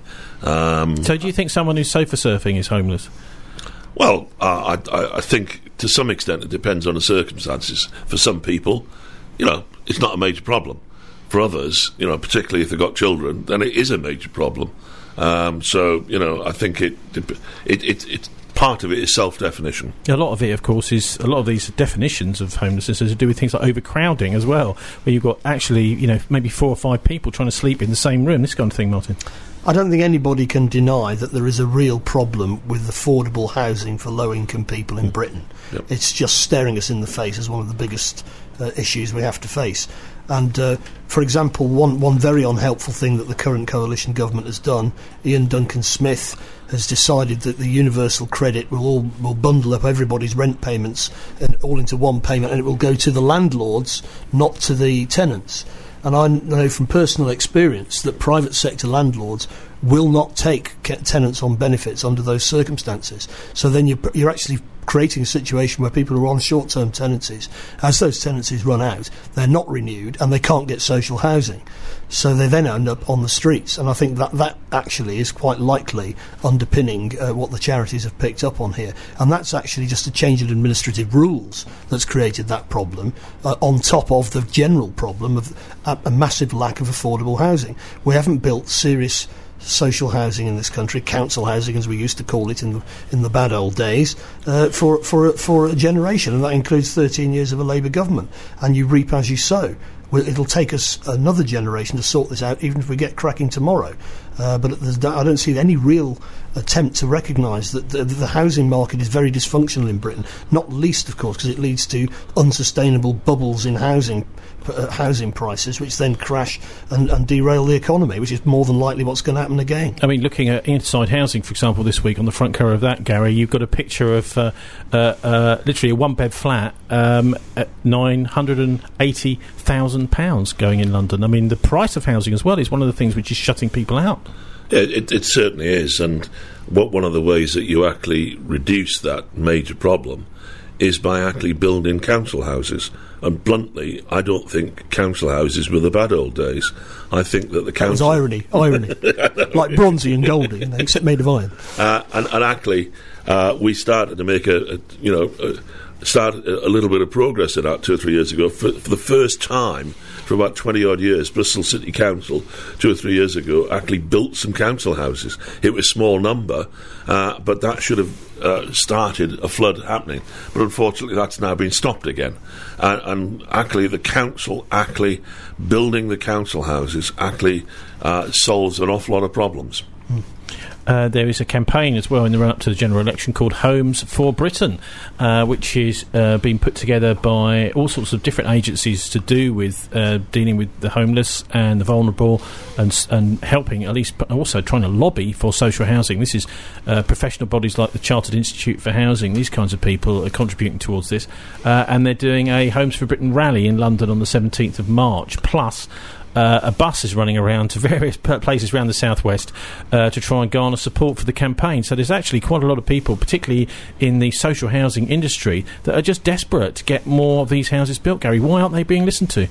Um, so do you think someone who's sofa surfing is homeless? Well, uh, I, I think to some extent it depends on the circumstances. For some people, you know, it's not a major problem. For others, you know, particularly if they've got children, then it is a major problem. Um, so, you know, I think it, it, it, it part of it is self-definition. A lot of it, of course, is a lot of these definitions of homelessness is to do with things like overcrowding as well, where you've got actually, you know, maybe four or five people trying to sleep in the same room. This kind of thing, Martin. I don't think anybody can deny that there is a real problem with affordable housing for low-income people in Britain. Yep. It's just staring us in the face as one of the biggest uh, issues we have to face. And, uh, for example, one, one very unhelpful thing that the current coalition government has done, Ian Duncan Smith has decided that the universal credit will all will bundle up everybody's rent payments and all into one payment, and it will go to the landlords, not to the tenants. And I know from personal experience that private sector landlords will not take tenants on benefits under those circumstances. So then you're, you're actually creating a situation where people are on short-term tenancies. As those tenancies run out, they're not renewed and they can't get social housing. So they then end up on the streets. And I think that that actually is quite likely underpinning uh, what the charities have picked up on here. And that's actually just a change in administrative rules that's created that problem, uh, on top of the general problem of a, a massive lack of affordable housing. We haven't built serious social housing in this country, council housing as we used to call it in the in the bad old days, uh, for for for a generation, and that includes thirteen years of a Labour government. And you reap as you sow. Well, it'll take us another generation to sort this out, even if we get cracking tomorrow. Uh, but I don't see any real attempt to recognise that the, the housing market is very dysfunctional in Britain, not least, of course, because it leads to unsustainable bubbles in housing uh, housing prices, which then crash and, and derail the economy, which is more than likely what's going to happen again. I mean, looking at Inside Housing, for example, this week on the front cover of that, Gary, you've got a picture of uh, uh, uh, literally a one-bed flat um, at nine hundred eighty thousand pounds going in London. I mean, the price of housing as well is one of the things which is shutting people out. Yeah, it, it certainly is, and what one of the ways that you actually reduce that major problem is by actually building council houses. And bluntly, I don't think council houses were the bad old days. I think that the council... That was irony, irony. Like Bronzy and Goldie, you know, except made of iron. Uh, and, and actually, uh, we started to make a, a you know, a, start a, a little bit of progress in that two or three years ago. For, for the first time, for about twenty-odd years, Bristol City Council, two or three years ago, actually built some council houses. It was a small number, uh, but that should have uh, started a flood happening. But unfortunately, that's now been stopped again. And, and actually, the council, actually building the council houses, actually uh, solves an awful lot of problems. Mm. Uh, there is a campaign as well in the run-up to the general election called Homes for Britain, uh, which is uh, being put together by all sorts of different agencies to do with uh, dealing with the homeless and the vulnerable, and and helping, at least also trying to lobby for social housing. This is uh, professional bodies like the Chartered Institute for Housing. These kinds of people are contributing towards this, uh, and they're doing a Homes for Britain rally in London on the seventeenth of March, plus Uh, a bus is running around to various p- places around the southwest uh, to try and garner support for the campaign. So there's actually quite a lot of people, particularly in the social housing industry, that are just desperate to get more of these houses built. Gary, why aren't they being listened to?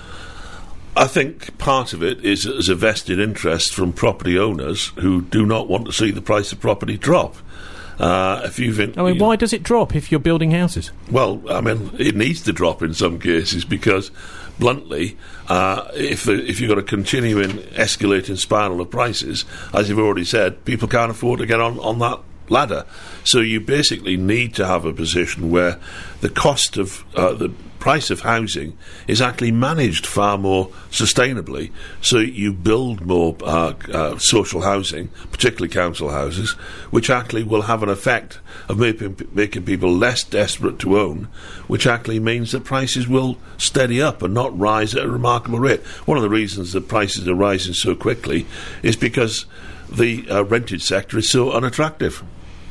I think part of it is, is a vested interest from property owners who do not want to see the price of property drop. Uh, if you've in, I mean, why does it drop if you're building houses? Well, I mean, it needs to drop in some cases because, bluntly, uh, if the, if you've got a continuing escalating spiral of prices, as you've already said, people can't afford to get on, on that ladder. So you basically need to have a position where the cost of uh, the price of housing is actually managed far more sustainably. So you build more uh, uh, social housing, particularly council houses, which actually will have an effect of making, making people less desperate to own, which actually means that prices will steady up and not rise at a remarkable rate. One of the reasons that prices are rising so quickly is because the uh, rented sector is so unattractive.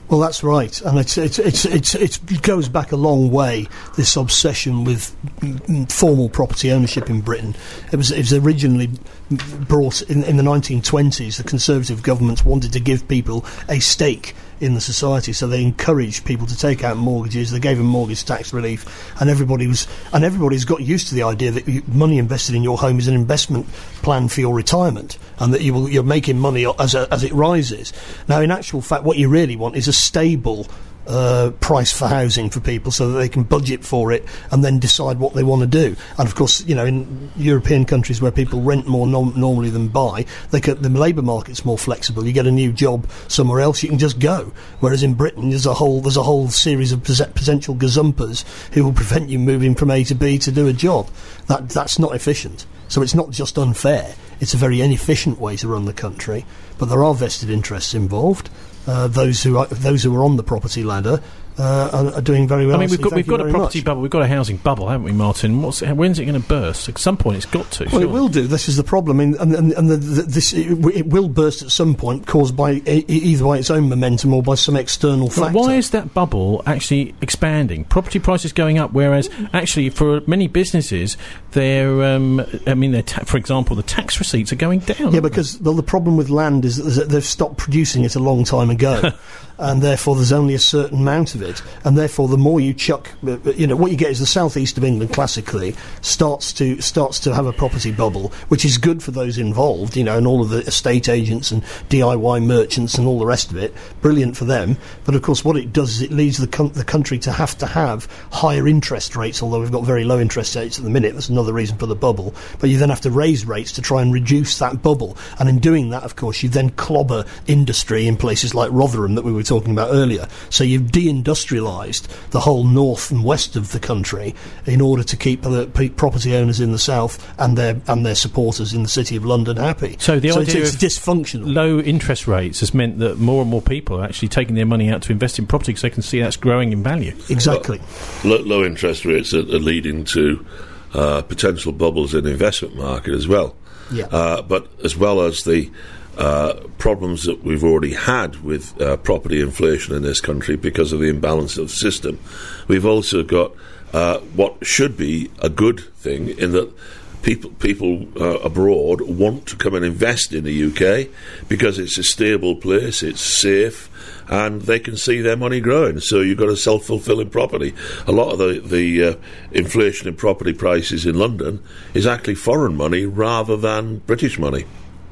Well, that's right, and it's, it's, it's, it's, it's, it goes back a long way, this obsession with m- formal property ownership in Britain. It was, it was originally brought in, in the nineteen twenties. The Conservative governments wanted to give people a stake in the society, so they encouraged people to take out mortgages. They gave them mortgage tax relief, and everybody was and everybody's got used to the idea that you, money invested in your home is an investment plan for your retirement, and that you will, you're making money as a, as it rises. Now, in actual fact, what you really want is a stable Uh, price for housing for people, so that they can budget for it and then decide what they want to do. And of course, you know, in European countries where people rent more nom- normally than buy, they can, the labour market's more flexible. You get a new job somewhere else, you can just go. Whereas in Britain, there's a whole there's a whole series of pos- potential gazumpers who will prevent you moving from A to B to do a job. That that's not efficient. So it's not just unfair; it's a very inefficient way to run the country. But there are vested interests involved. Uh, those who are those who are on the property ladder uh, are, are doing very well. I mean, we've got Thank we've got a property much. bubble, we've got a housing bubble, haven't we, Martin? What's when's it going to burst? At some point, it's got to. Well, surely. it will do. This is the problem, I mean, and, and, and the, the, this it, w- it will burst at some point, caused by e- either by its own momentum or by some external But factor. why is that bubble actually expanding? Property prices going up, whereas actually for many businesses, they're um, I mean, they're ta- for example, the tax receipts are going down. Yeah, because well, the problem with land is that they've stopped producing it a long time ago, and therefore there's only a certain amount of it, and therefore the more you chuck, uh, you know, what you get is the southeast of England classically starts to starts to have a property bubble, which is good for those involved, you know, and all of the estate agents and D I Y merchants and all the rest of it. Brilliant for them, but of course what it does is it leads the com- the country to have to have higher interest rates. Although we've got very low interest rates at the minute, that's another reason for the bubble. But you then have to raise rates to try and reduce that bubble, and in doing that, of course, you then clobber industry in places like Rotherham that we were talking about earlier. So you've deindustrialised the whole north and west of the country in order to keep the p- property owners in the south and their and their supporters in the city of London happy. So the so idea it's, of it's dysfunctional. Low interest rates has meant that more and more people are actually taking their money out to invest in property because they can see that's growing in value. Exactly. Low, low interest rates are, are leading to uh, potential bubbles in the investment market as well. Yeah. Uh, but as well as the uh, problems that we've already had with uh, property inflation in this country because of the imbalance of the system, we've also got uh, what should be a good thing in that people people uh, abroad want to come and invest in the U K because it's a stable place, it's safe, and they can see their money growing. So you've got a self-fulfilling property. A lot of the, the uh, inflation in property prices in London is actually foreign money rather than British money.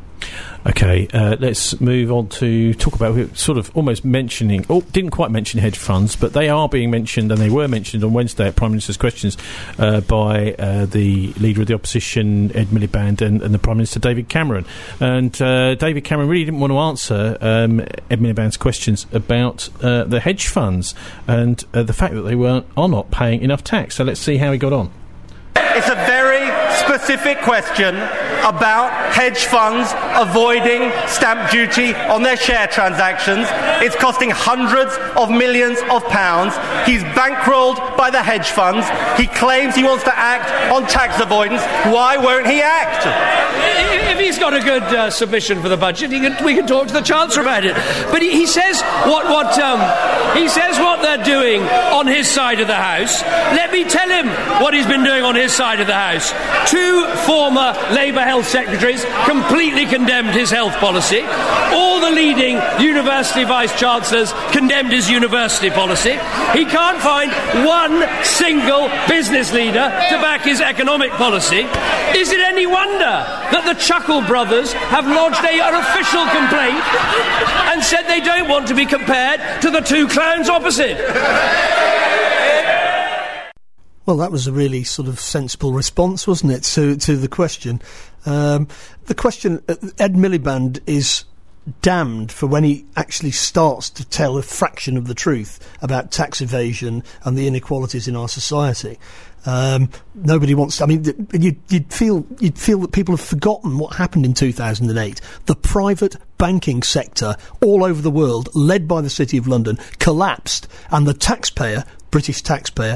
Okay, uh, let's move on to talk about, we were sort of almost mentioning, oh, didn't quite mention hedge funds, but they are being mentioned, and they were mentioned on Wednesday at Prime Minister's Questions uh, by uh, the Leader of the Opposition, Ed Miliband, and, and the Prime Minister, David Cameron. And uh, David Cameron really didn't want to answer um, Ed Miliband's questions about uh, the hedge funds and uh, the fact that they weren't are not paying enough tax. So let's see how he got on. It's a very specific question about hedge funds avoiding stamp duty on their share transactions. It's costing hundreds of millions of pounds. He's bankrolled by the hedge funds. He claims he wants to act on tax avoidance. Why won't he act? If he's got a good uh, submission for the budget, he can, we can talk to the Chancellor about it. But he, he says what what um, he says what they're doing on his side of the House. Let me tell him what he's been doing on his side of the House. Two former Labour health secretaries completely condemned his health policy. All the leading university vice-chancellors condemned his university policy. He can't find one single business leader to back his economic policy. Is it any wonder that the Chuckle brothers have lodged a, an official complaint and said they don't want to be compared to the two clowns opposite? Well, that was a really sort of sensible response, wasn't it, to, to the question. Um, the question, uh, Ed Miliband is damned for when he actually starts to tell a fraction of the truth about tax evasion and the inequalities in our society. Um, nobody wants to, I mean, you'd, you'd feel you'd feel that people have forgotten what happened in two thousand eight. The private banking sector all over the world, led by the City of London, collapsed, and the taxpayer, British taxpayer,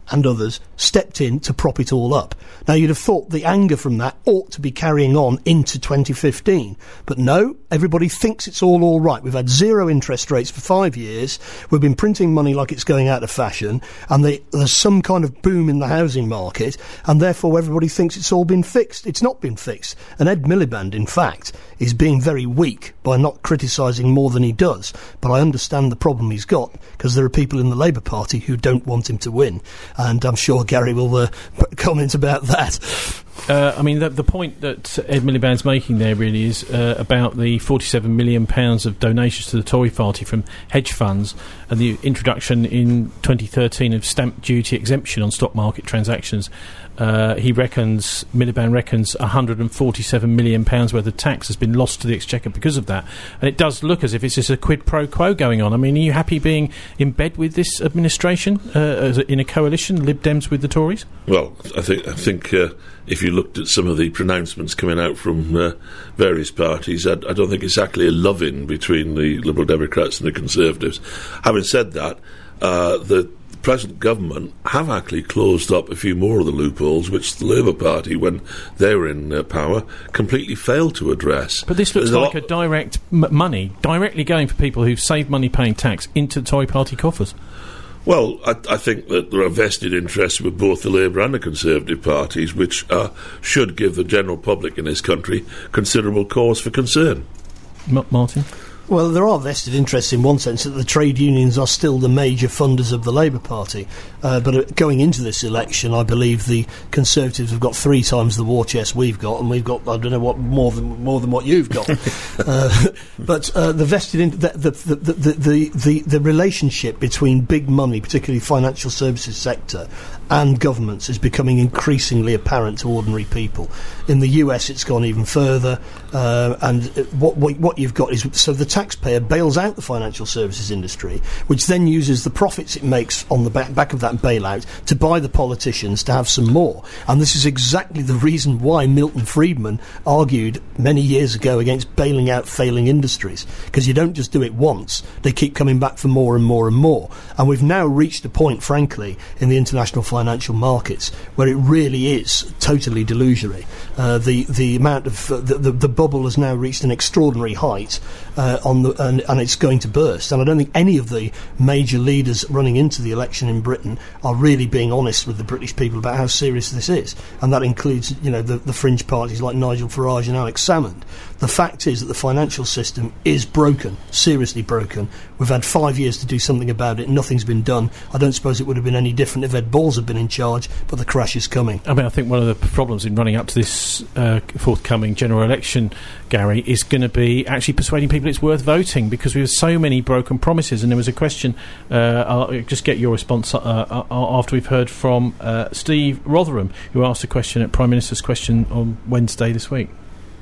and others stepped in to prop it all up. Now, you'd have thought the anger from that ought to be carrying on into twenty fifteen. But no, everybody thinks it's all all right. We've had zero interest rates for five years. We've been printing money like it's going out of fashion. And they, there's some kind of boom in the housing market. And therefore, everybody thinks it's all been fixed. It's not been fixed. And Ed Miliband, in fact, is being very weak by not criticising more than he does. But I understand the problem he's got, because there are people in the Labour Party who don't want him to win. And I'm sure Gary will uh, comment about that. Uh, I mean, the, the point that Ed Miliband's making there really is uh, about the forty-seven million pounds of donations to the Tory party from hedge funds and the introduction in twenty thirteen of stamp duty exemption on stock market transactions. Uh, he reckons, Miliband reckons, one hundred forty-seven million pounds worth of tax has been lost to the Exchequer because of that. And it does look as if it's just a quid pro quo going on. I mean, are you happy being in bed with this administration, uh, as a, in a coalition, Lib Dems with the Tories? Well, I think I think uh, if you looked at some of the pronouncements coming out from uh, various parties, I, I don't think exactly a love-in between the Liberal Democrats and the Conservatives. Having said that, uh, the present government have actually closed up a few more of the loopholes which the Labour Party, when they were in uh, power, completely failed to address. But this looks There's like a, a direct m- money, directly going for people who've saved money paying tax into the Tory party coffers. Well, I, I think that there are vested interests with both the Labour and the Conservative parties which uh, should give the general public in this country considerable cause for concern. M- Martin? Well, there are vested interests in one sense that the trade unions are still the major funders of the Labour Party. Uh, but uh, going into this election, I believe the Conservatives have got three times the war chest we've got, and we've got, I don't know what, more than more than what you've got. uh, but uh, the vested in, the, the, the, the, the, the, the relationship between big money, particularly financial services sector, and governments is becoming increasingly apparent to ordinary people. In the U S, it's gone even further, uh, and what, what what you've got is, so the taxpayer bails out the financial services industry, which then uses the profits it makes on the back, back of that bailout to buy the politicians to have some more. And this is exactly the reason why Milton Friedman argued many years ago against bailing out failing industries, because you don't just do it once, they keep coming back for more and more and more. And we've now reached a point, frankly, in the international financial financial markets where it really is totally delusionary. Uh, the the amount of uh, the, the the bubble has now reached an extraordinary height, uh, on the and, and it's going to burst. And I don't think any of the major leaders running into the election in Britain are really being honest with the British people about how serious this is. And that includes, you know, the, the fringe parties like Nigel Farage and Alex Salmond. The fact is that the financial system is broken, seriously broken. We've had five years to do something about it. Nothing's been done. I don't suppose it would have been any different if Ed Balls had been in charge, but the crash is coming. I mean, I think one of the problems in running up to this uh, forthcoming general election, Gary, is going to be actually persuading people it's worth voting, because we have so many broken promises. And there was a question, uh, I'll just get your response uh, after we've heard from uh, Steve Rotherham, who asked a question at Prime Minister's Question on Wednesday this week.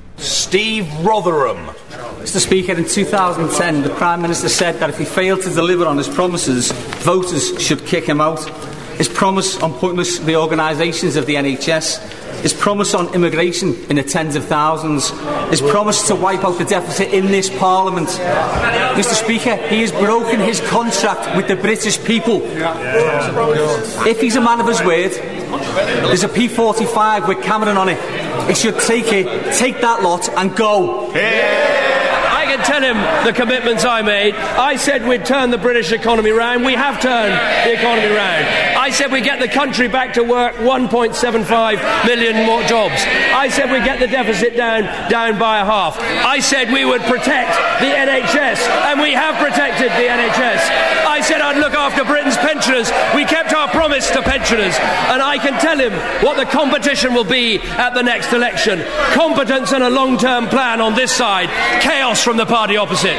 Steve Rotherham. Mister Speaker, in two thousand ten, the Prime Minister said that if he failed to deliver on his promises, voters should kick him out. His promise on pointless reorganisations of the N H S, his promise on immigration in the tens of thousands, his promise to wipe out the deficit in this Parliament. Mister Speaker, he has broken his contract with the British people. If he's a man of his word, there's a P forty-five with Cameron on it. He should take it, take that lot and go. I can tell him the commitments I made. I said we'd turn the British economy round. We have turned the economy round. I said we'd get the country back to work, one point seven five million more jobs. I said we'd get the deficit down, down by a half. I said we would protect the N H S, and we have protected the N H S. I said I'd look after Britain's pensioners. We kept our promise to pensioners. And I can tell him what the competition will be at the next election. Competence and a long-term plan on this side. Chaos from the party opposite.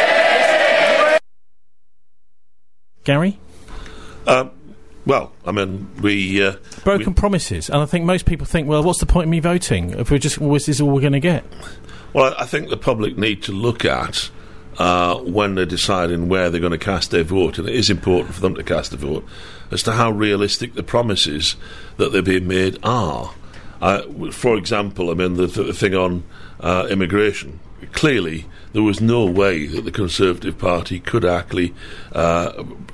Gary? Um, well, I mean, we... Uh, Broken we, promises. And I think most people think, well, what's the point of me voting if we're just, well, is this all we're going to get? Well, I think the public need to look at uh, when they're deciding where they're going to cast their vote, and it is important for them to cast a vote, as to how realistic the promises that they're being made are. Uh, for example, I mean, the, the thing on uh, immigration, clearly there was no way that the Conservative Party could actually uh, uh,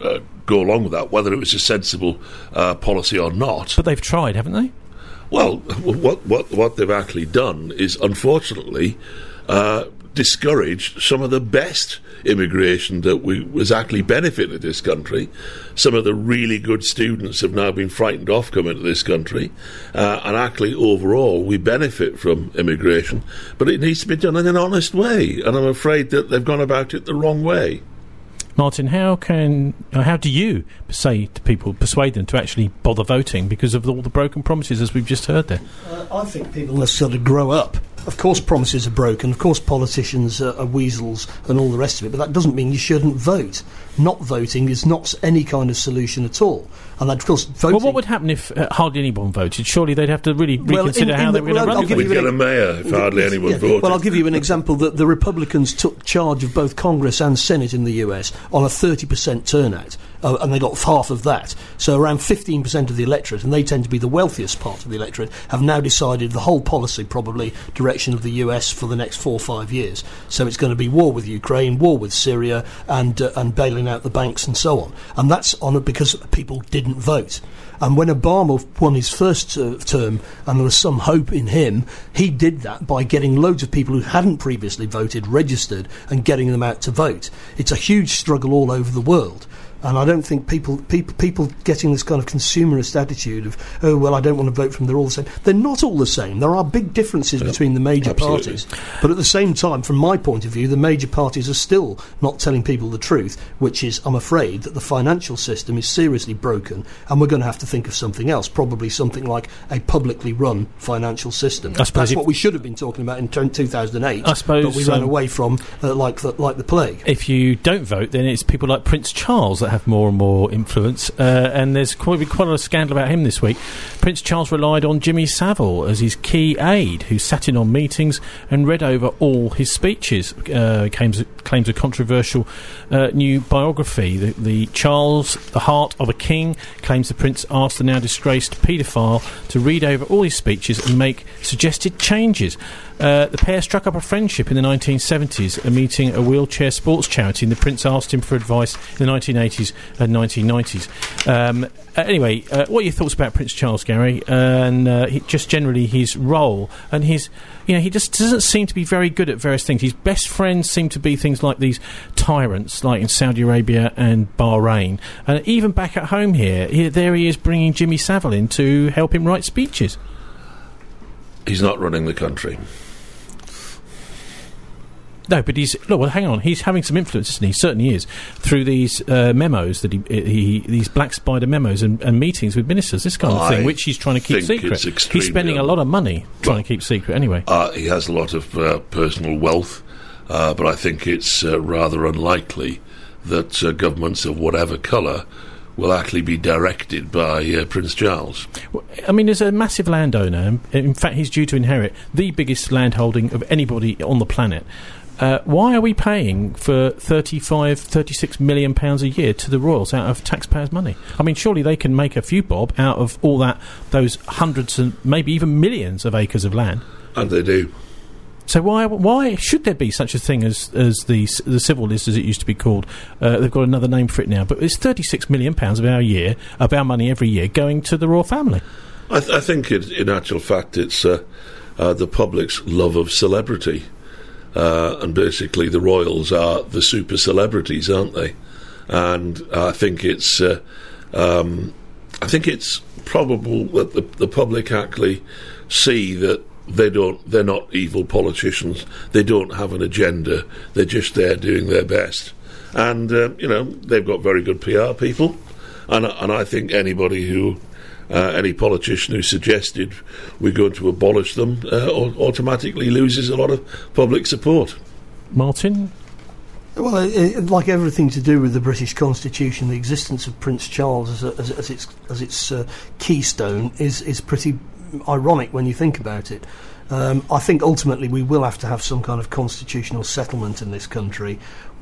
go along with that, whether it was a sensible uh, policy or not. But they've tried, haven't they? Well, what what what they've actually done is, unfortunately, uh, discouraged some of the best immigration that we, was actually benefited this country. Some of the really good students have now been frightened off coming to this country, uh, and actually overall we benefit from immigration, but it needs to be done in an honest way, and I'm afraid that they've gone about it the wrong way. Martin, how can uh, how do you say to people, persuade them to actually bother voting because of all the broken promises, as we've just heard there? Uh, I think people must sort of grow up. Of course promises are broken, of course politicians are, are weasels and all the rest of it, but that doesn't mean you shouldn't vote. Not voting is not any kind of solution at all. And of course voting... Well, what would happen if uh, hardly anyone voted? Surely they'd have to really well, reconsider in, how in they the, were going well, to run. We'd get a mayor if hardly anyone yeah, voted. Well, I'll give you an example. That the Republicans took charge of both Congress and Senate in the U S on a thirty percent turnout, uh, and they got half of that. So around fifteen percent of the electorate, and they tend to be the wealthiest part of the electorate, have now decided the whole policy, probably, direction of the U S for the next four or five years. So it's going to be war with Ukraine, war with Syria, and uh, and bailing out the banks and so on. And that's on it because people didn't vote. And when Obama won his first uh, term, and there was some hope in him, he did that by getting loads of people who hadn't previously voted registered and getting them out to vote. It's a huge struggle all over the world. And I don't think people, people people getting this kind of consumerist attitude of, oh, well, I don't want to vote for them, they're all the same. They're not all the same. There are big differences yep. between the major Absolutely. parties. But at the same time, from my point of view, the major parties are still not telling people the truth, which is, I'm afraid, that the financial system is seriously broken, and we're going to have to think of something else, probably something like a publicly run financial system. I suppose That's what we should have been talking about in two thousand eight, I suppose, but we ran um, away from uh, like, the, like the plague. If you don't vote, then it's people like Prince Charles that have more and more influence, uh, and there's quite, quite a scandal about him this week. Prince Charles relied on Jimmy Savile as his key aide, who sat in on meetings and read over all his speeches. Uh, claims, claims a controversial uh, new biography. The, the Charles, The Heart of a King, claims the Prince asked the now disgraced paedophile to read over all his speeches and make suggested changes. Uh, the pair struck up a friendship in the nineteen seventies, a meeting a wheelchair sports charity, and the Prince asked him for advice in the nineteen eighties and nineteen nineties. Um, uh, anyway, uh, what are your thoughts about Prince Charles, Gary, uh, and uh, he, just generally his role and his, you know, he just doesn't seem to be very good at various things. His best friends seem to be things like these tyrants, like in Saudi Arabia and Bahrain, and even back at home here, here there he is bringing Jimmy Savile in to help him write speeches. He's not running the country. No, but he's look. Well, hang on. He's having some influence, isn't he? He certainly is, through these uh, memos that he, he, these black spider memos and, and meetings with ministers, this kind of I thing, which he's trying to keep secret. He's spending a lot of money trying well, to keep secret. Anyway, uh, he has a lot of uh, personal wealth, uh, but I think it's uh, rather unlikely that uh, governments of whatever colour will actually be directed by uh, Prince Charles. Well, I mean, as a massive landowner, in fact, he's due to inherit the biggest landholding of anybody on the planet. Uh, why are we paying for thirty-five, thirty-six million pounds a year to the royals out of taxpayers' money? I mean, surely they can make a few bob out of all that, those hundreds and maybe even millions of acres of land. And they do. So why why should there be such a thing as as the the civil list, as it used to be called? Uh, they've got another name for it now, but it's thirty-six million pounds of our year, of our money every year, going to the royal family. I, th- I think, it, in actual fact, it's uh, uh, the public's love of celebrity. Uh, and basically the royals are the super celebrities, aren't they? And I think it's uh, um, I think it's probable that the, the public actually see that they don't they're not evil politicians. They don't have an agenda. They're just there doing their best. And uh, you know, they've got very good P R people, and and I think anybody who Uh, any politician who suggested we're going to abolish them uh, automatically loses a lot of public support. Martin? Well, it, it, like everything to do with the British Constitution, the existence of Prince Charles as, a, as, as its as its uh, keystone is is pretty ironic when you think about it. Um, I think ultimately we will have to have some kind of constitutional settlement in this country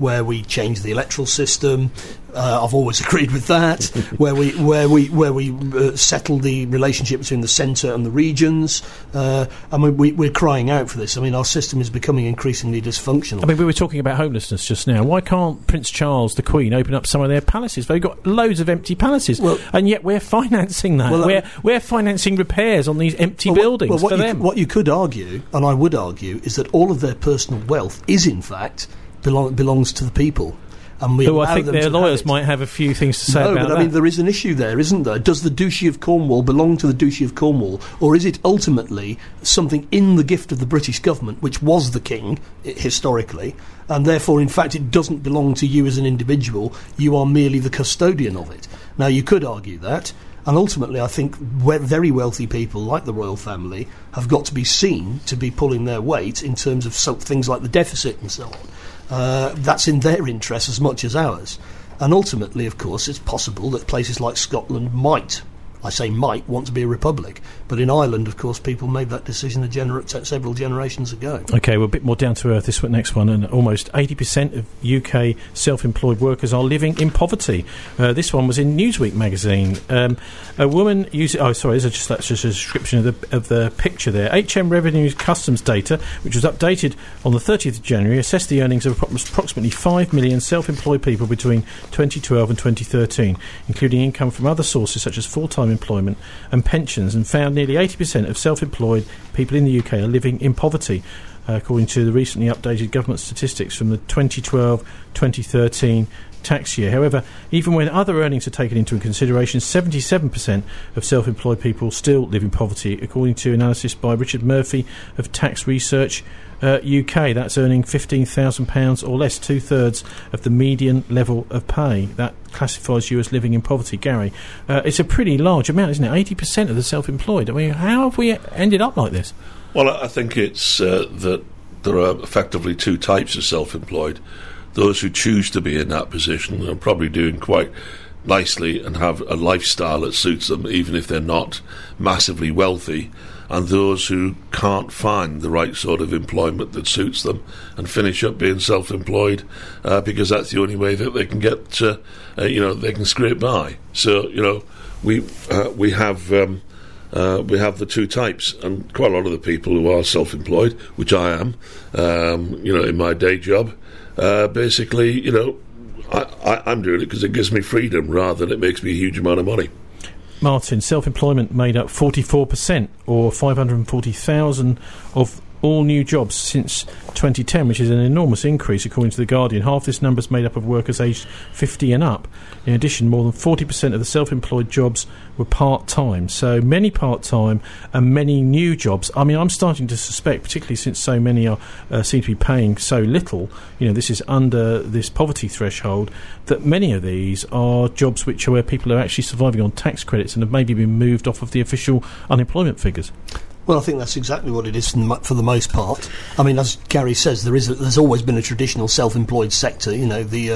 where we change the electoral system. Uh, I've always agreed with that. where we where we where we uh, settle the relationship between the centre and the regions. Uh, I mean, we, we're crying out for this. I mean, our system is becoming increasingly dysfunctional. I mean, we were talking about homelessness just now. Why can't Prince Charles, the Queen, open up some of their palaces? They've got loads of empty palaces, well, and yet we're financing that. Well, we're we're financing repairs on these empty well, buildings well, what for you, them. What you could argue, and I would argue, is that all of their personal wealth is, in fact, belong, belongs to the people. And we Who I allow think them their to lawyers have it. might have a few things to say no, about but that. I mean, there is an issue there, isn't there? Does the Duchy of Cornwall belong to the Duchy of Cornwall, or is it ultimately something in the gift of the British government, which was the king I- historically, and therefore, in fact, it doesn't belong to you as an individual? You are merely the custodian of it. Now, you could argue that. And ultimately, I think we- very wealthy people, like the royal family, have got to be seen to be pulling their weight in terms of so- things like the deficit and so on. Uh, that's in their interest as much as ours. And ultimately, of course, it's possible that places like Scotland might, I say might, want to be a republic. But in Ireland, of course, people made that decision a gener- t- several generations ago. OK, well, a bit more down to earth, this one, next one. And almost eighty percent of U K self-employed workers are living in poverty. Uh, this one was in Newsweek magazine. Um, a woman using... Oh, sorry, this is just, that's just a description of the, of the picture there. H M Revenue Customs data, which was updated on the thirtieth of January, assessed the earnings of approximately five million self-employed people between twenty twelve and twenty thirteen, including income from other sources such as full-time employment and pensions, and found nearly eighty percent of self-employed people in the U K are living in poverty, uh, according to the recently updated government statistics from the twenty twelve twenty thirteen tax year. However, even when other earnings are taken into consideration, seventy-seven percent of self-employed people still live in poverty, according to analysis by Richard Murphy of Tax Research uh, U K. That's earning fifteen thousand pounds or less, two-thirds of the median level of pay. That classifies you as living in poverty. Gary, uh, it's a pretty large amount, isn't it? eighty percent of the self-employed. I mean, how have we ended up like this? Well, I think it's uh, that there are effectively two types of self-employed. Those who choose to be in that position are probably doing quite nicely and have a lifestyle that suits them, even if they're not massively wealthy, and those who can't find the right sort of employment that suits them and finish up being self-employed uh, because that's the only way that they can get, uh, uh, you know, they can scrape by. So, you know, we uh, we have um, uh, we have the two types, and quite a lot of the people who are self-employed, which I am, um, you know, in my day job. Uh, basically, you know, I, I, I'm doing it because it gives me freedom rather than it makes me a huge amount of money. Martin, self-employment made up forty-four percent, or five hundred forty thousand of all new jobs since twenty ten, which is an enormous increase, according to The Guardian. Half this number is made up of workers aged fifty and up. In addition, more than forty percent of the self-employed jobs were part-time. So many part-time and many new jobs. I mean, I'm starting to suspect, particularly since so many are uh, seem to be paying so little, you know, this is under this poverty threshold, that many of these are jobs which are where people are actually surviving on tax credits and have maybe been moved off of the official unemployment figures. Well, I think that's exactly what it is for the, mo- for the most part. I mean, as Gary says, there is a, there's always been a traditional self-employed sector, you know, the uh,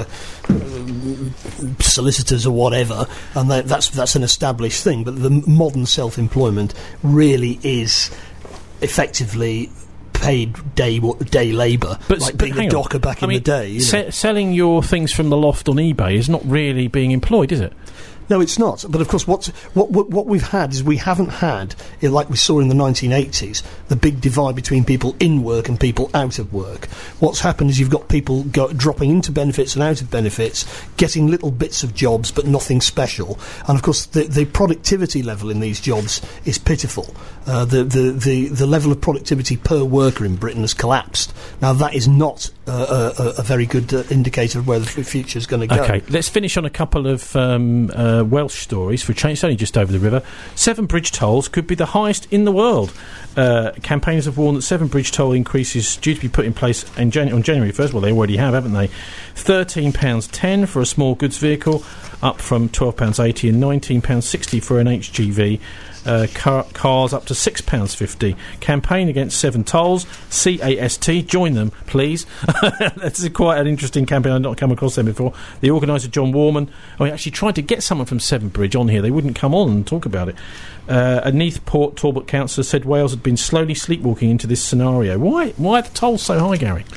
uh, solicitors or whatever, and that, that's that's an established thing. But the modern self-employment really is effectively paid day day labour, but, like but being a hang on. docker back I in mean, the day. You know. se- selling your things from the loft on eBay is not really being employed, is it? No, it's not. But of course, what's, what what what we've had is we haven't had, eh, like we saw in the nineteen eighties, the big divide between people in work and people out of work. What's happened is you've got people go, dropping into benefits and out of benefits, getting little bits of jobs but nothing special. And of course, the, the productivity level in these jobs is pitiful. Uh, the, the, the, the level of productivity per worker in Britain has collapsed. Now, that is not uh, a, a very good uh, indicator of where the future is going to go. OK, let's finish on a couple of um, uh, Welsh stories for a change. It's only just over the river. Severn Bridge tolls could be the highest in the world. Uh, campaigners have warned that Severn Bridge toll increases due to be put in place in Jan- on January first. Well, they already have, haven't they? thirteen pounds ten for a small goods vehicle, up from twelve pounds eighty, and nineteen pounds sixty for an H G V. Uh, car- cars up to six pounds fifty. Campaign against Severn Tolls, C A S T. Join them, please. This is quite an interesting campaign. I've not come across them before. The organiser, John Warman, oh, he actually tried to get someone from Severn Bridge on here. They wouldn't come on and talk about it. Uh, a Neath Port Talbot councillor said Wales had been slowly sleepwalking into this scenario. Why, why are the tolls so high, Gary?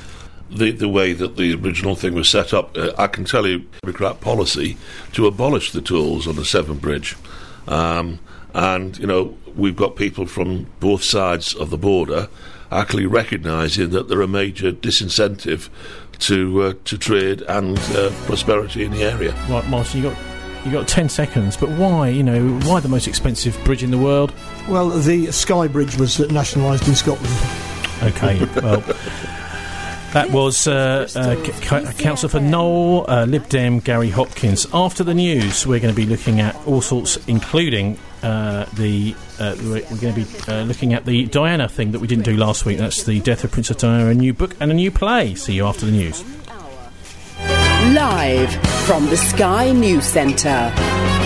the, the way that the original thing was set up. Uh, I can tell you, Democrat policy to abolish the tolls on the Severn Bridge. Um, and, you know, we've got people from both sides of the border actually recognising that there are major disincentive to uh, to trade and uh, prosperity in the area. Right, Martin, you got you got ten seconds, but why? You know, why the most expensive bridge in the world? Well, the Skye Bridge was nationalised in Scotland. Okay, well, that was uh, uh, C- Councillor for Knoll, uh, Lib Dem Gary Hopkins. After the news, we're going to be looking at all sorts, including uh, the. Uh, we're going to be uh, looking at the Diana thing that we didn't do last week. That's the Death of Princess Diana, a new book and a new play. See you after the news. Live from the Sky News Centre.